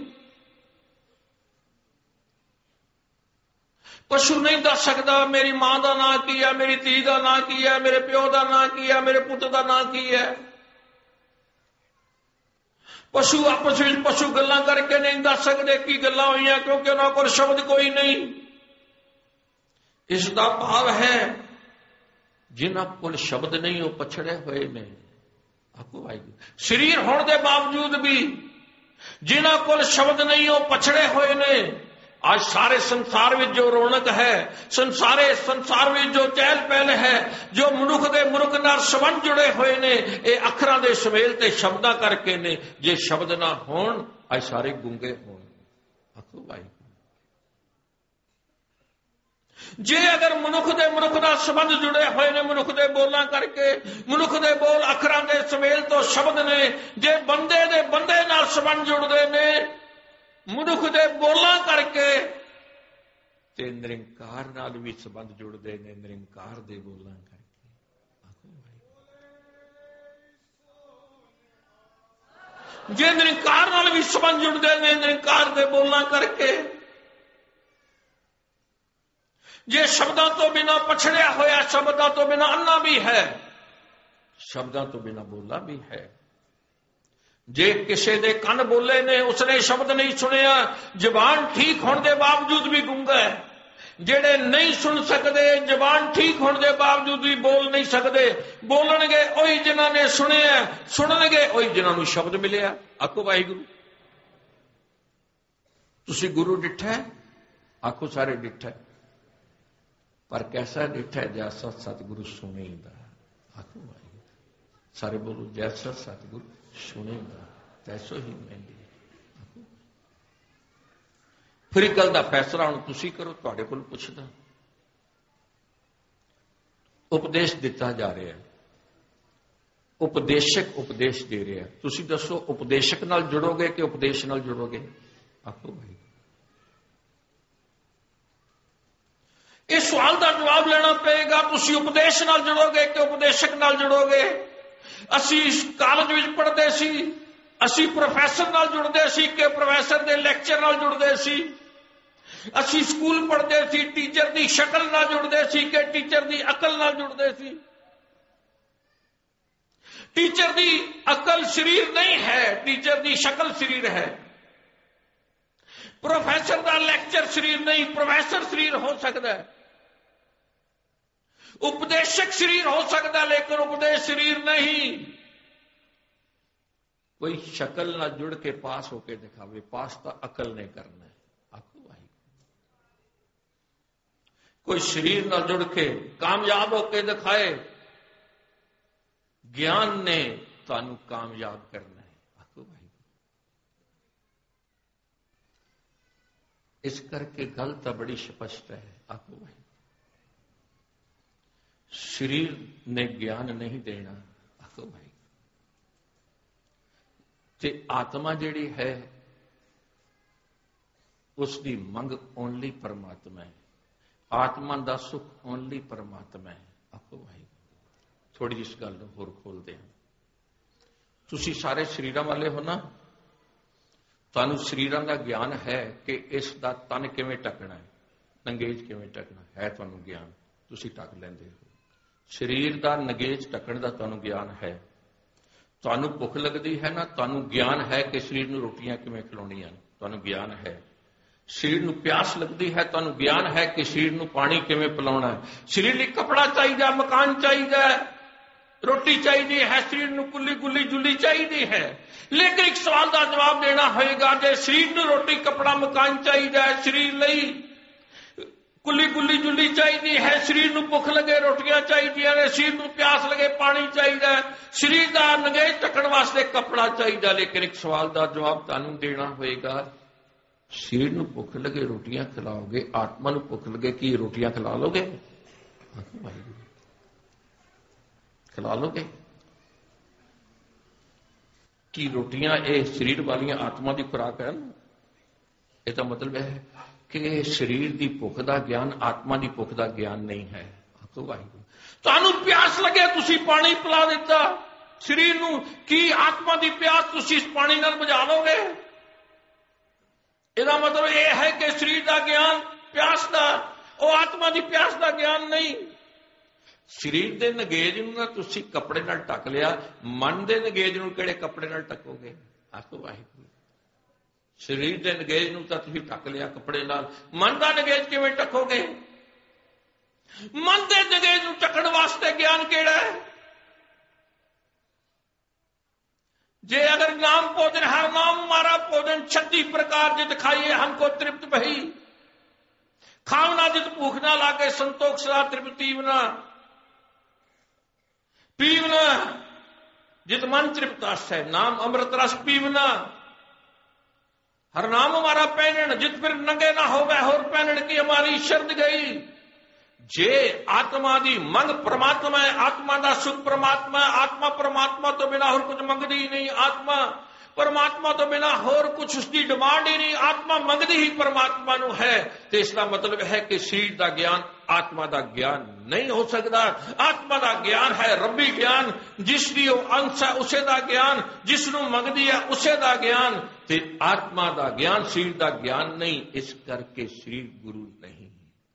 पशु नहीं दस सकता मेरी मां का नां की है, मेरी धी का नां की है, मेरे प्यो का नां की है, मेरे पुत्र का नां की है। पशु आपस में पशु गल्लां करके नहीं दस सकते की गल्लां हुई, क्योंकि उन्होंने को शब्द कोई नहीं। इसका भाव है जिन्हों को शब्द नहीं वो पछड़े हुए ने। आपको आएगी शरीर होने के बावजूद भी जिन्हों को शब्द नहीं वो पछड़े हुए ने। आज सारे संसार में जो रौनक है, संसार में जो चहल पहल है, जो मनुख के मनुख नाल संबंध जुड़े हुए ने, ये अखरां दे सुमेल ते शब्दां करके ने। जे शब्द ना होण आज सारे गूंगे होण। आखो भाई जे अगर मनुख दे मनुख नाल संबंध जुड़े हुए ने, मनुख दे बोलां करके, मनुख दे बोल अखरां दे सुमेल तो शब्द ने। जे बंदे दे बंदे नाल संबंध जुड़दे ने, मनुख दे बोलां करके ਤੇ ਨਿਰੰਕਾਰ ਨਾਲ ਵੀ ਸੰਬੰਧ ਜੁੜਦੇ ਨੇ ਨਿਰੰਕਾਰ ਦੇ ਬੋਲਾਂ ਕਰਕੇ। ਆਖੋ ਭਾਈ, ਜੇ ਨਿਰੰਕਾਰ ਨਾਲ ਵੀ ਸੰਬੰਧ ਜੁੜਦੇ ਨੇ ਨਿਰੰਕਾਰ ਦੇ ਬੋਲਾਂ ਕਰਕੇ, ਜੇ ਸ਼ਬਦਾਂ ਤੋਂ ਬਿਨਾ ਪਛੜਿਆ ਹੋਇਆ, ਸ਼ਬਦਾਂ ਤੋਂ ਬਿਨਾ ਅੰਨਾ ਵੀ ਹੈ, ਸ਼ਬਦਾਂ ਤੋਂ ਬਿਨਾ ਬੋਲਾ ਵੀ ਹੈ। ਜੇ ਕਿਸੇ ਦੇ ਕੰਨ ਬੋਲੇ ਨੇ, ਉਸਨੇ ਸ਼ਬਦ ਨਹੀਂ ਸੁਣਿਆ, ਜ਼ਬਾਨ ਠੀਕ ਹੋਣ ਦੇ ਬਾਵਜੂਦ ਵੀ ਗੂੰਗਾ ਹੈ। ਜਿਹੜੇ ਨਹੀਂ ਸੁਣ ਸਕਦੇ, ਜ਼ਬਾਨ ਠੀਕ ਹੋਣ ਦੇ ਬਾਵਜੂਦ ਵੀ ਬੋਲ ਨਹੀਂ ਸਕਦੇ, ਬੋਲਣਗੇ ਉਹੀ ਜਿਨ੍ਹਾਂ ਨੇ ਸੁਣਿਆ, ਸੁਣਨਗੇ ਉਹੀ ਜਿਨ੍ਹਾਂ ਨੂੰ ਸ਼ਬਦ ਮਿਲਿਆ। ਆਖੋ ਵਾਹਿਗੁਰੂ। ਤੁਸੀਂ ਗੁਰੂ ਡਿੱਠਾ? ਆਖੋ ਸਾਰੇ ਡਿੱਠਾ। ਪਰ ਕੈਸਾ ਡਿੱਠਾ? ਜੈਸਾ ਸਤਿਗੁਰੂ ਸੁਣੇਗਾ। ਆਖੋ ਵਾਹਿਗੁਰੂ। ਸਾਰੇ ਬੋਲੋ, ਜੈਸਾ ਸਤਿਗੁਰੂ ਸੁਣੇਗਾ ਤੈਸੋ ਹੀ ਮਹਿੰਦੀ। ਫਿਰ ਇਹ ਗੱਲ ਦਾ ਫੈਸਲਾ ਹੁਣ ਤੁਸੀਂ ਕਰੋ, ਤੁਹਾਡੇ ਕੋਲ ਪੁੱਛਦਾ। ਉਪਦੇਸ਼ ਦਿੱਤਾ ਜਾ ਰਿਹਾ ਹੈ, ਉਪਦੇਸ਼ਕ ਉਪਦੇਸ਼ ਦੇ ਰਿਹਾ। ਤੁਸੀਂ ਦੱਸੋ, ਉਪਦੇਸ਼ਕ ਨਾਲ ਜੁੜੋਗੇ ਕਿ ਉਪਦੇਸ਼ ਨਾਲ ਜੁੜੋਗੇ? ਆਖੋ ਭਾਈ। ਇਸ ਸਵਾਲ ਦਾ ਜਵਾਬ ਲੈਣਾ ਪਏਗਾ। ਤੁਸੀਂ ਉਪਦੇਸ਼ ਨਾਲ ਜੁੜੋਗੇ ਕਿ ਉਪਦੇਸ਼ਕ ਨਾਲ ਜੁੜੋਗੇ? ਅਸੀਂ ਕਾਲਜ ਵਿੱਚ ਪੜ੍ਹਦੇ ਸੀ, ਅਸੀਂ ਪ੍ਰੋਫੈਸਰ ਨਾਲ ਜੁੜਦੇ ਸੀ ਕਿ ਪ੍ਰੋਫੈਸਰ ਦੇ ਲੈਕਚਰ ਨਾਲ ਜੁੜਦੇ ਸੀ? ਅਸੀਂ ਸਕੂਲ ਪੜ੍ਹਦੇ ਸੀ, ਟੀਚਰ ਦੀ ਸ਼ਕਲ ਨਾਲ ਜੁੜਦੇ ਸੀ ਕਿ ਟੀਚਰ ਦੀ ਅਕਲ ਨਾਲ ਜੁੜਦੇ ਸੀ? ਟੀਚਰ ਦੀ ਅਕਲ ਸਰੀਰ ਨਹੀਂ ਹੈ, ਟੀਚਰ ਦੀ ਸ਼ਕਲ ਸਰੀਰ ਹੈ। ਪ੍ਰੋਫੈਸਰ ਦਾ ਲੈਕਚਰ ਸਰੀਰ ਨਹੀਂ, ਪ੍ਰੋਫੈਸਰ ਸਰੀਰ ਹੋ ਸਕਦਾ ਹੈ। ਉਪਦੇਸ਼ਕ ਸਰੀਰ ਹੋ ਸਕਦਾ, ਲੇਕਿਨ ਉਪਦੇਸ਼ ਸਰੀਰ ਨਹੀਂ। ਕੋਈ ਸ਼ਕਲ ਨਾਲ ਜੁੜ ਕੇ ਪਾਸ ਹੋ ਕੇ ਦਿਖਾਵੇ, ਪਾਸ ਤਾਂ ਅਕਲ ਨੇ ਕਰਨਾ ਹੈ। ਆਖੋ ਭਾਈ। ਕੋਈ ਸਰੀਰ ਨਾਲ ਜੁੜ ਕੇ ਕਾਮਯਾਬ ਹੋ ਕੇ ਦਿਖਾਏ, ਗਿਆਨ ਨੇ ਤੁਹਾਨੂੰ ਕਾਮਯਾਬ ਕਰਨਾ ਹੈ। ਆਖੋ ਭਾਈ। ਇਸ ਕਰਕੇ ਗੱਲ ਤਾਂ ਬੜੀ ਸਪਸ਼ਟ ਹੈ। ਆਖੋ ਭਾਈ। ਸਰੀਰ ਨੇ ਗਿਆਨ ਨਹੀਂ ਦੇਣਾ। ਆਖੋ ਭਾਈ। ਤੇ ਆਤਮਾ ਜਿਹੜੀ ਹੈ ਉਸ ਦੀ ਮੰਗ ਓਨਲੀ ਪਰਮਾਤਮਾ ਹੈ। ਆਤਮਾ ਦਾ ਸੁਖ ਓਨਲੀ ਪਰਮਾਤਮਾ ਹੈ। ਆਖੋ ਭਾਈ। ਥੋੜੀ ਜਿਹੀ ਇਸ ਗੱਲ ਨੂੰ ਹੋਰ ਖੋਲਦੇ ਹਾਂ। ਤੁਸੀਂ ਸਾਰੇ ਸਰੀਰਾਂ ਵਾਲੇ ਹੋ ਨਾ, ਤੁਹਾਨੂੰ ਸਰੀਰਾਂ ਦਾ ਗਿਆਨ ਹੈ ਕਿ ਇਸ ਦਾ ਤਨ ਕਿਵੇਂ ਢੱਕਣਾ ਹੈ, ਨੰਗੇਜ ਕਿਵੇਂ ਢੱਕਣਾ ਹੈ, ਤੁਹਾਨੂੰ ਗਿਆਨ, ਤੁਸੀਂ ਢੱਕ ਲੈਂਦੇ ਹੋ। ਸਰੀਰ ਦਾ ਨੰਗੇਜ ਢੱਕਣ ਦਾ ਤੁਹਾਨੂੰ ਗਿਆਨ ਹੈ। ਤੁਹਾਨੂੰ ਭੁੱਖ ਲੱਗਦੀ ਹੈ ਨਾ, ਤੁਹਾਨੂੰ ਗਿਆਨ ਹੈ ਕਿ ਸਰੀਰ ਨੂੰ ਰੋਟੀਆਂ ਕਿਵੇਂ ਖਿਲਾਉਣੀਆਂ, ਤੁਹਾਨੂੰ ਗਿਆਨ ਹੈ। ਸਰੀਰ ਨੂੰ ਪਿਆਸ ਲੱਗਦੀ ਹੈ, ਤੁਹਾਨੂੰ ਗਿਆਨ ਹੈ ਕਿ ਸਰੀਰ ਨੂੰ ਪਾਣੀ ਕਿਵੇਂ ਪਿਲਾਉਣਾ ਹੈ। ਸਰੀਰ ਲਈ ਕੱਪੜਾ ਚਾਹੀਦਾ, ਮਕਾਨ ਚਾਹੀਦਾ, ਰੋਟੀ ਚਾਹੀਦੀ ਹੈ, ਸਰੀਰ ਨੂੰ ਕੁੱਲੀ ਗੁੱਲੀ ਜੁੱਲੀ ਚਾਹੀਦੀ ਹੈ। ਲੇਕਿਨ ਇੱਕ ਸਵਾਲ ਦਾ ਜਵਾਬ ਦੇਣਾ ਹੋਏਗਾ, ਜੇ ਸਰੀਰ ਨੂੰ ਰੋਟੀ ਕੱਪੜਾ ਮਕਾਨ ਚਾਹੀਦਾ ਹੈ, ਸਰੀਰ ਲਈ ਕੁੱਲੀ ਗੁੱਲੀ ਜੁੱਲੀ ਚਾਹੀਦੀ ਹੈ, ਸਰੀਰ ਨੂੰ ਭੁੱਖ ਲੱਗੇ ਰੋਟੀਆਂ ਚਾਹੀਦੀਆਂ ਨੇ, ਸਰੀਰ ਨੂੰ ਪਿਆਸ ਲੱਗੇ ਪਾਣੀ ਚਾਹੀਦਾ ਹੈ, ਸਰੀਰ ਦਾ ਨੰਗੇਜ ਢੱਕਣ ਵਾਸਤੇ ਕੱਪੜਾ ਚਾਹੀਦਾ। ਲੇਕਿਨ ਇੱਕ ਸਵਾਲ ਦਾ ਜਵਾਬ ਤੁਹਾਨੂੰ ਦੇਣਾ ਹੋਏਗਾ, ਸਰੀਰ ਨੂੰ ਭੁੱਖ ਲੱਗੇ ਰੋਟੀਆਂ ਖਿਲਾਓਗੇ, ਆਤਮਾ ਨੂੰ ਭੁੱਖ ਲੱਗੇ ਕੀ ਰੋਟੀਆਂ ਖਿਲਾ ਲੋਗੇ? ਖਿਲਾ ਲੋਗੇ? ਕੀ ਰੋਟੀਆਂ ਇਹ ਸਰੀਰ ਵਾਲੀਆਂ ਆਤਮਾ ਦੀ ਖੁਰਾਕ ਹੈ? ਇਹਦਾ ਮਤਲਬ ਹੈ ਕਿ ਸਰੀਰ ਦੀ ਭੁੱਖ ਦਾ ਗਿਆਨ ਆਤਮਾ ਦੀ ਭੁੱਖ ਦਾ ਗਿਆਨ ਨਹੀਂ ਹੈ। ਆਖੋ ਵਾਹਿਗੁਰੂ। ਤੁਹਾਨੂੰ ਪਿਆਸ ਲੱਗੇ, ਤੁਸੀਂ ਪਾਣੀ ਪਿਲਾ ਦਿੱਤਾ ਸਰੀਰ ਨੂੰ, ਕੀ ਆਤਮਾ ਦੀ ਪਿਆਸ ਤੁਸੀਂ ਇਸ ਪਾਣੀ ਨਾਲ ਬੁਝਾ ਲੋਗੇ? ਇਹਦਾ ਮਤਲਬ ਇਹ ਹੈ ਕਿ ਸਰੀਰ ਦਾ ਗਿਆਨ ਪਿਆਸ ਦਾ, ਉਹ ਆਤਮਾ ਦੀ ਪਿਆਸ ਦਾ ਗਿਆਨ ਨਹੀਂ। ਸਰੀਰ ਦੇ ਨਗੇਜ ਨੂੰ ਨਾ ਤੁਸੀਂ ਕੱਪੜੇ ਨਾਲ ਢੱਕ ਲਿਆ, ਮਨ ਦੇ ਨਗੇਜ ਨੂੰ ਕਿਹੜੇ ਕੱਪੜੇ ਨਾਲ ਢੱਕੋਗੇ? ਆਖੋ ਵਾਹਿਗੁਰੂ। ਸਰੀਰ ਦੇ ਨਗੇਜ ਨੂੰ ਤਾਂ ਤੁਸੀਂ ਢੱਕ ਲਿਆ ਕੱਪੜੇ ਨਾਲ, ਮਨ ਦਾ ਨਗੇਜ ਕਿਵੇਂ ਢੱਕੋਗੇ? ਮਨ ਦੇ ਨਗੇਜ ਨੂੰ ਢੱਕਣ ਵਾਸਤੇ ਗਿਆਨ ਕਿਹੜਾ ਹੈ? जे अगर नाम भोजन हर नाम हमारा भोजन 36 प्रकार जित खाइए हमको तृप्त भई, खावना जित भूख ना लागे संतोष सदा तृप्त पीवना, पीवना जित मन तृप्त रस है नाम अमृत रस पीवना, हर नाम हमारा पहनन जित फिर नंगे ना हो वह और पहनन की हमारी शर्त गई। जे आत्मा दी मंग परमात्मा है, आत्मा दा सुख परमात्मा है, आत्मा परमात्मा तो बिना और कुछ मंगदी ही नहीं। आत्मा परमात्मा तो बिना होर कुछ उसकी डिमांड ही नहीं, आत्मा मंगदी ही परमात्मा नूं है। तो इसका मतलब है कि शरीर का ज्ञान आत्मा का ज्ञान नहीं हो सकता। आत्मा का ज्ञान है रब्बी ज्ञान, जिसकी अंश है उसे का ज्ञान, जिसनों मंगदी है उसे का ज्ञान। ते आत्मा का ज्ञान शरीर का ज्ञान नहीं, इस करके शरीर गुरु नहीं।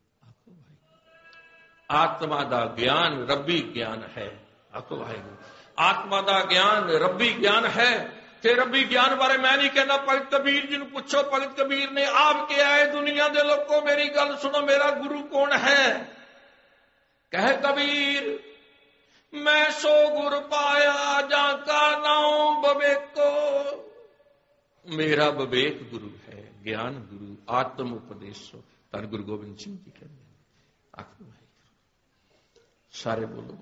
आत्मा का ज्ञान रब्बी ज्ञान है। आखो भाई, आत्मा का ज्ञान रब्बी ज्ञान है। ते रब्बी ज्ञान बारे मैं नहीं कहना, भगत कबीर जी पूछो। भगत कबीर ने आप के आए दुनिया के लोगों, मेरी गल सुनो, मेरा गुरु कौन है? कह कबीर, मैं सो गुर पाया जाका नाम बवेको। मेरा बवेक गुरु है, ज्ञान गुरु, आत्म उपदेशो। धन गुरु गोबिंद सिंह जी कहते हैं। आखिर सारे बोलो,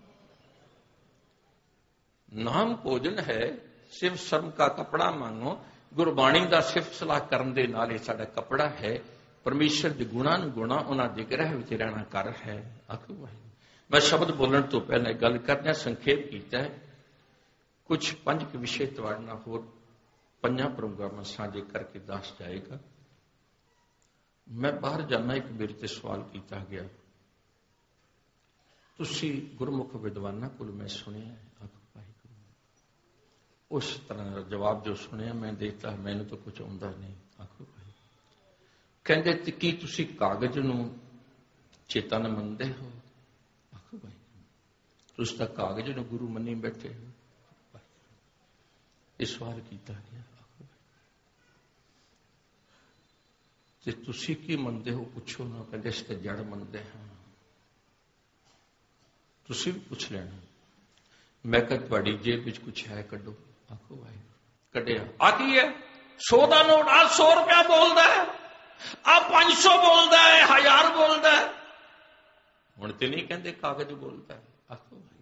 नाम भोजन है, शिव शर्म का कपड़ा मांगो। गुरबाणी का सिफत सलाह करन दे नाल ये साडा कपड़ा है। परमेश्वर के गुणा नूं गुणा, उन्हां दे ग्रह विच रहना कर है। आखो भाई, मैं शब्द बोलण तो पहले गल करना संखेप कीता है। कुछ 5 विषय तुहाडे नाल होर 5 प्रोग्रामां साझे करके दस जाएगा। मैं बाहर जाना, एक मेरे ते सवाल किया गया, तुसी गुरमुख विद्वानां कोल मैं सुनिया, उस तरह जवाब जो सुनिया मैं देता, मैनू तो कुछ आउंदा नहीं। आखो भाई, कहंदे कि तुसी कागज नूं चेतन मनदे हो? आखो भाई, तुसी तां कागज नूं गुरु मनी बैठे हो। इस सवाल किया गया। आखो भाई, ते तुसी की मनदे हो? पुछो ना। कहंदे असीं तां जड़ मनदे हां। तुसी भी पुछ लेना। मैं कहा तुहाडी जेब विच कुछ है, कड्डो। आखो भाई, कढ़िया। आती है 100 का नोट, आ 100 रुपया बोलता है, आ 500 बोलता है, 1000 बोलता है। हुण ते नहीं कहते कागज बोलता है। आखो भाई,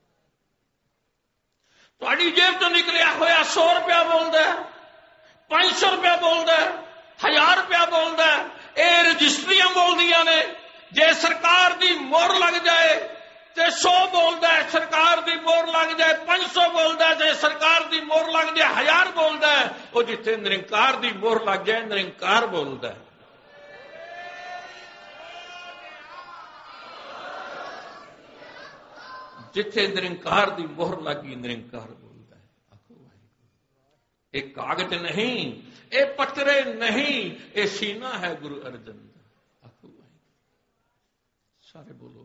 तुहाडी जेब तो निकलिया होया 100 रुपया बोलता है, 500 रुपया बोलता है, 1000 रुपया बोलता है। ये रजिस्ट्रियां बोलदियां ने। जे सरकार की मोहर लग जाए ते 100 बोलता है, सरकार की मोहर लग जाए 500 बोलता है, जे सरकार की मोहर लग जाए 1000 बोलता है। वो जिथे निरंकार की मोहर लग जाए निरंकार बोलता है। जिथे निरंकार की मोहर लगी निरंकार बोलता है। आखो भाई, एक कागज नहीं, ये पत्रे नहीं, ये सीना है गुरु अर्जन का। आखो भाई, सारे बोलो।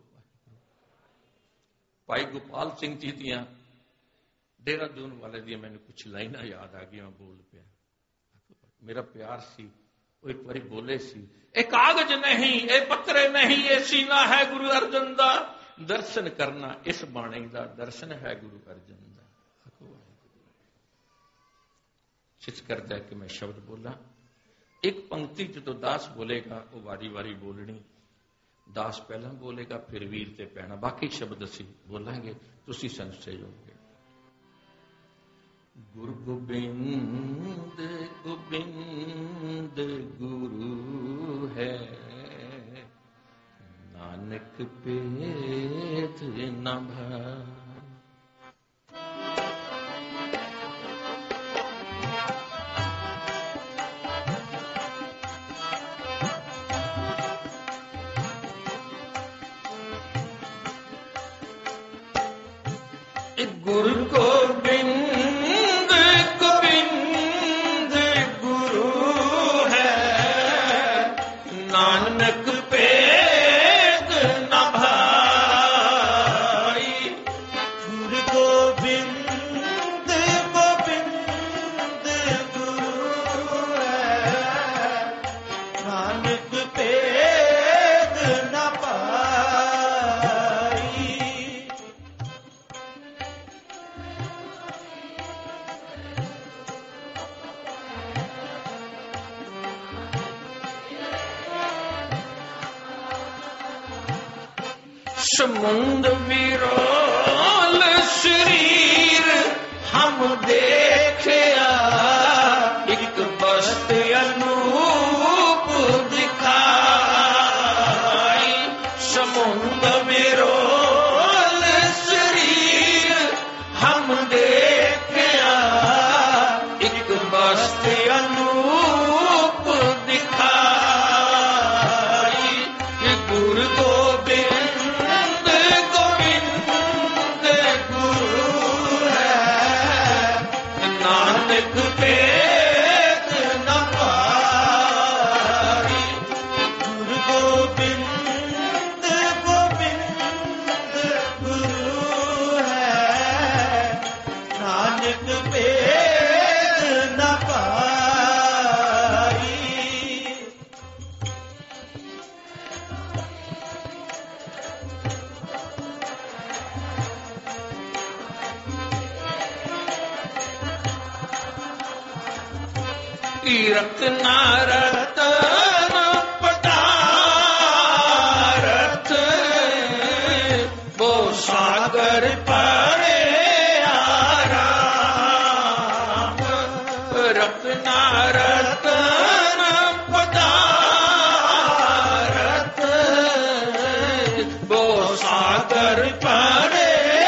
भाई गोपाल सिंह जी दियां देहरादून वाले दियां मैंने कुछ लाइनां याद आ गई, मैं बोल पिया। मेरा प्यार सी, वो एक बारी बोले सी, ये कागज नहीं, ये पत्रे नहीं, ये सीना है गुरु अर्जन दा। दर्शन करना इस बाणी दा दर्शन है गुरु अर्जन दा। चित करता है कि मैं शब्द बोला। एक पंक्ति जो दास बोलेगा वो वारी वारी बोलनी। दास पहला बोलेगा, फिर वीर ते पैना, बाकी शब्द असी बोलांगे, तुसी सन सहयोगे। गुरु गोबिंद गोबिंद गुरु है, नानक पेद न भाई। गुरु गोबिंद गोबिंद गुरु है, नानक पेद न भाई। गुरु गोबिंद गोबिंद गुरु है, नानक पेद न पाई। समुंद विरोल शरीर हम देखया, एक बस्त अनूप दिखाई। समुंद विरोल शरीर हम देखया, ਕੀਰਤ ਨਾਰਤਨ ਪਦਾਰਥ ਬੋ ਸਾਗਰ ਪਰੇ ਆਰਾਮ ਰਤਨਾ ਰਤਨ ਪਦਾਰਥ ਬੋ ਸਾਗਰ ਪਰੇ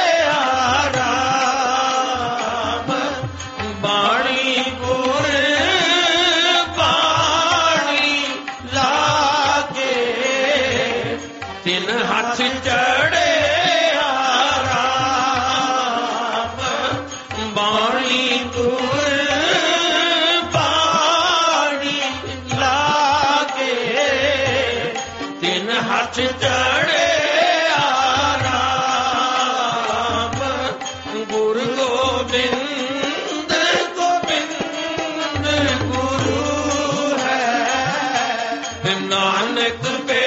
ਹੱਥ ਚੜੇ ਆਰਾਮ ਬਾਣੀ ਗੁਰ ਬਾਣੀ ਲਾਗੇ ਤਿੰਨ ਹੱਥ ਚੜੇ ਆਰਾਮ ਗੁਰ ਗੋਬਿੰਦ ਗੋਬਿੰਦ ਗੁਰੂ ਹੈ ਨਾਨਕ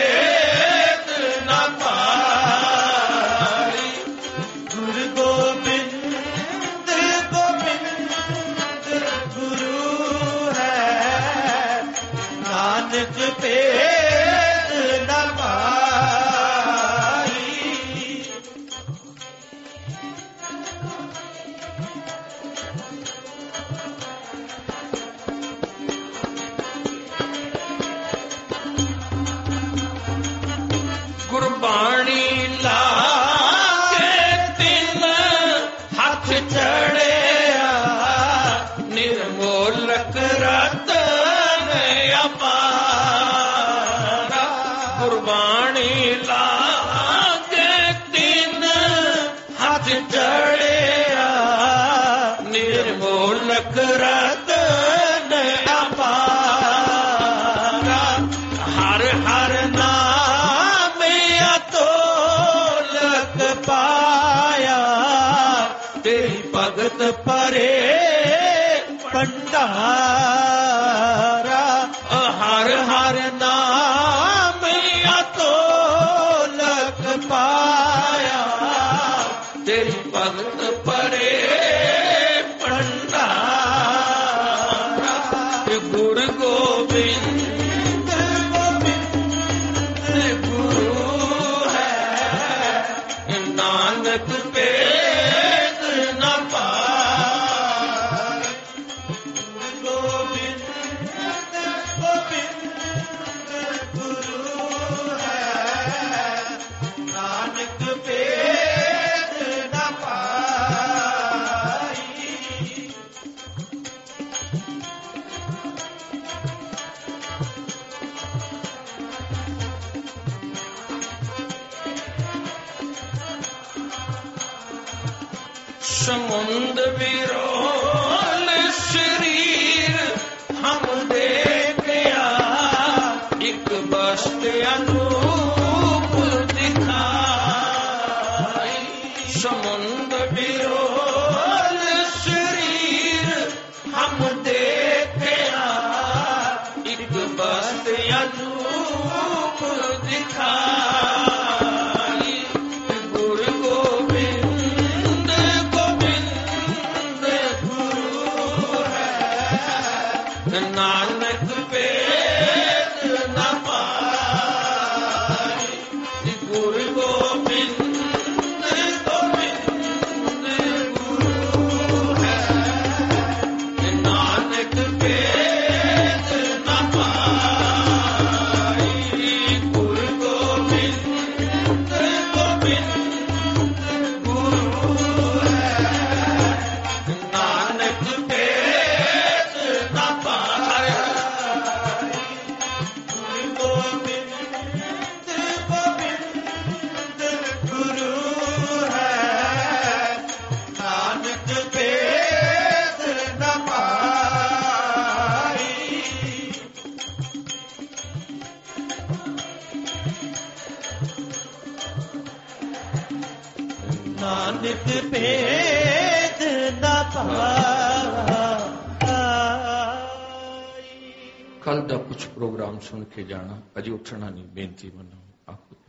ਗੁਰਬਾਣੀ ਲਾਗੇ ਤਿੰਨ ਹੱਥ ਚੜਿਆ ਨਿਰਮੋਲਕ ਰਤਨ ਅਪਾਰਾ ਗੁਰਬਾਣੀ ਲਾਗੇ ਤਿੰਨ ਹੱਥ ਚੜਿਆ ਨਿਰਮੋਲਕ ਰਤਨ ਅਪਾਰਾ ਹਰ ਹਰ ਪਾਇਆ ਤੇਰੀ ਭਗਤ ਪਰੇ ਭੰਡਾਰਾ ਹਰ ਹਰ ਨਾਮ ਅਤੋਲਕ ਪਾਇਆ ਤੇਰੀ ਭਗਤ ਪਰੇ ਭੰਡਾਰਾ ਗੁਰ ਗੋਬਿੰਦ ਗੋਬਿੰਦ ਗੁਰੂ ਹੈ ਨਾਨਕ ਭੇਦ ਨ ਪਾਰ ਗੋਬਿੰਦ ਗੋਬਿੰਦ ਗੁਰੂ ਹੈ ਨਾਨਕ ਭੇਦ ਨ ਪਾਈ ਸਮੁੰਦ ਵਿਰੋਲ ਸ਼ਰੀਰ ਹਮ ਦੇਖਿਆ ਇੱਕ ਬਸਤ ਅਨੂਪ ਦਿਖਾਈ ਸਮੁੰਦ ਵਿਰੋਲ ਸ਼ਰੀਰ ਹਮ ਦੇਖਿਆ ਇੱਕ ਬਸਤ ਅਨੂਪ ਦਿਖਾਈ ਗੁਰ ਗੋਬਿੰਦ ਨਾਨਕ ਭੇਦ ਨ ਪਾਈ ਗੁਰ ਗੋਬਿੰਦ ਗੋਬਿੰਦ ਗੁਰੂ ਹੈ ਨਾਨਕ ਭੇਦ ਨ ਪਾਈ ਗੁਰ ਗੋਬਿੰਦ ਗੋਬਿੰਦ ਗੁਰੂ ਹੈ ਨਾਨਕ ਭੇਦ ਨ ਪਾਈ ਨਾਨਕ ਭੇਦ ਨ ਪਾਈ। ਕੱਲ ਦਾ ਕੁਝ ਪ੍ਰੋਗਰਾਮ ਸੁਣ ਕੇ ਜਾਣਾ, ਅਜੇ ਉੱਠਣਾ ਨਹੀਂ, ਬੇਨਤੀ ਮੰਨੋ। ਆਖੋ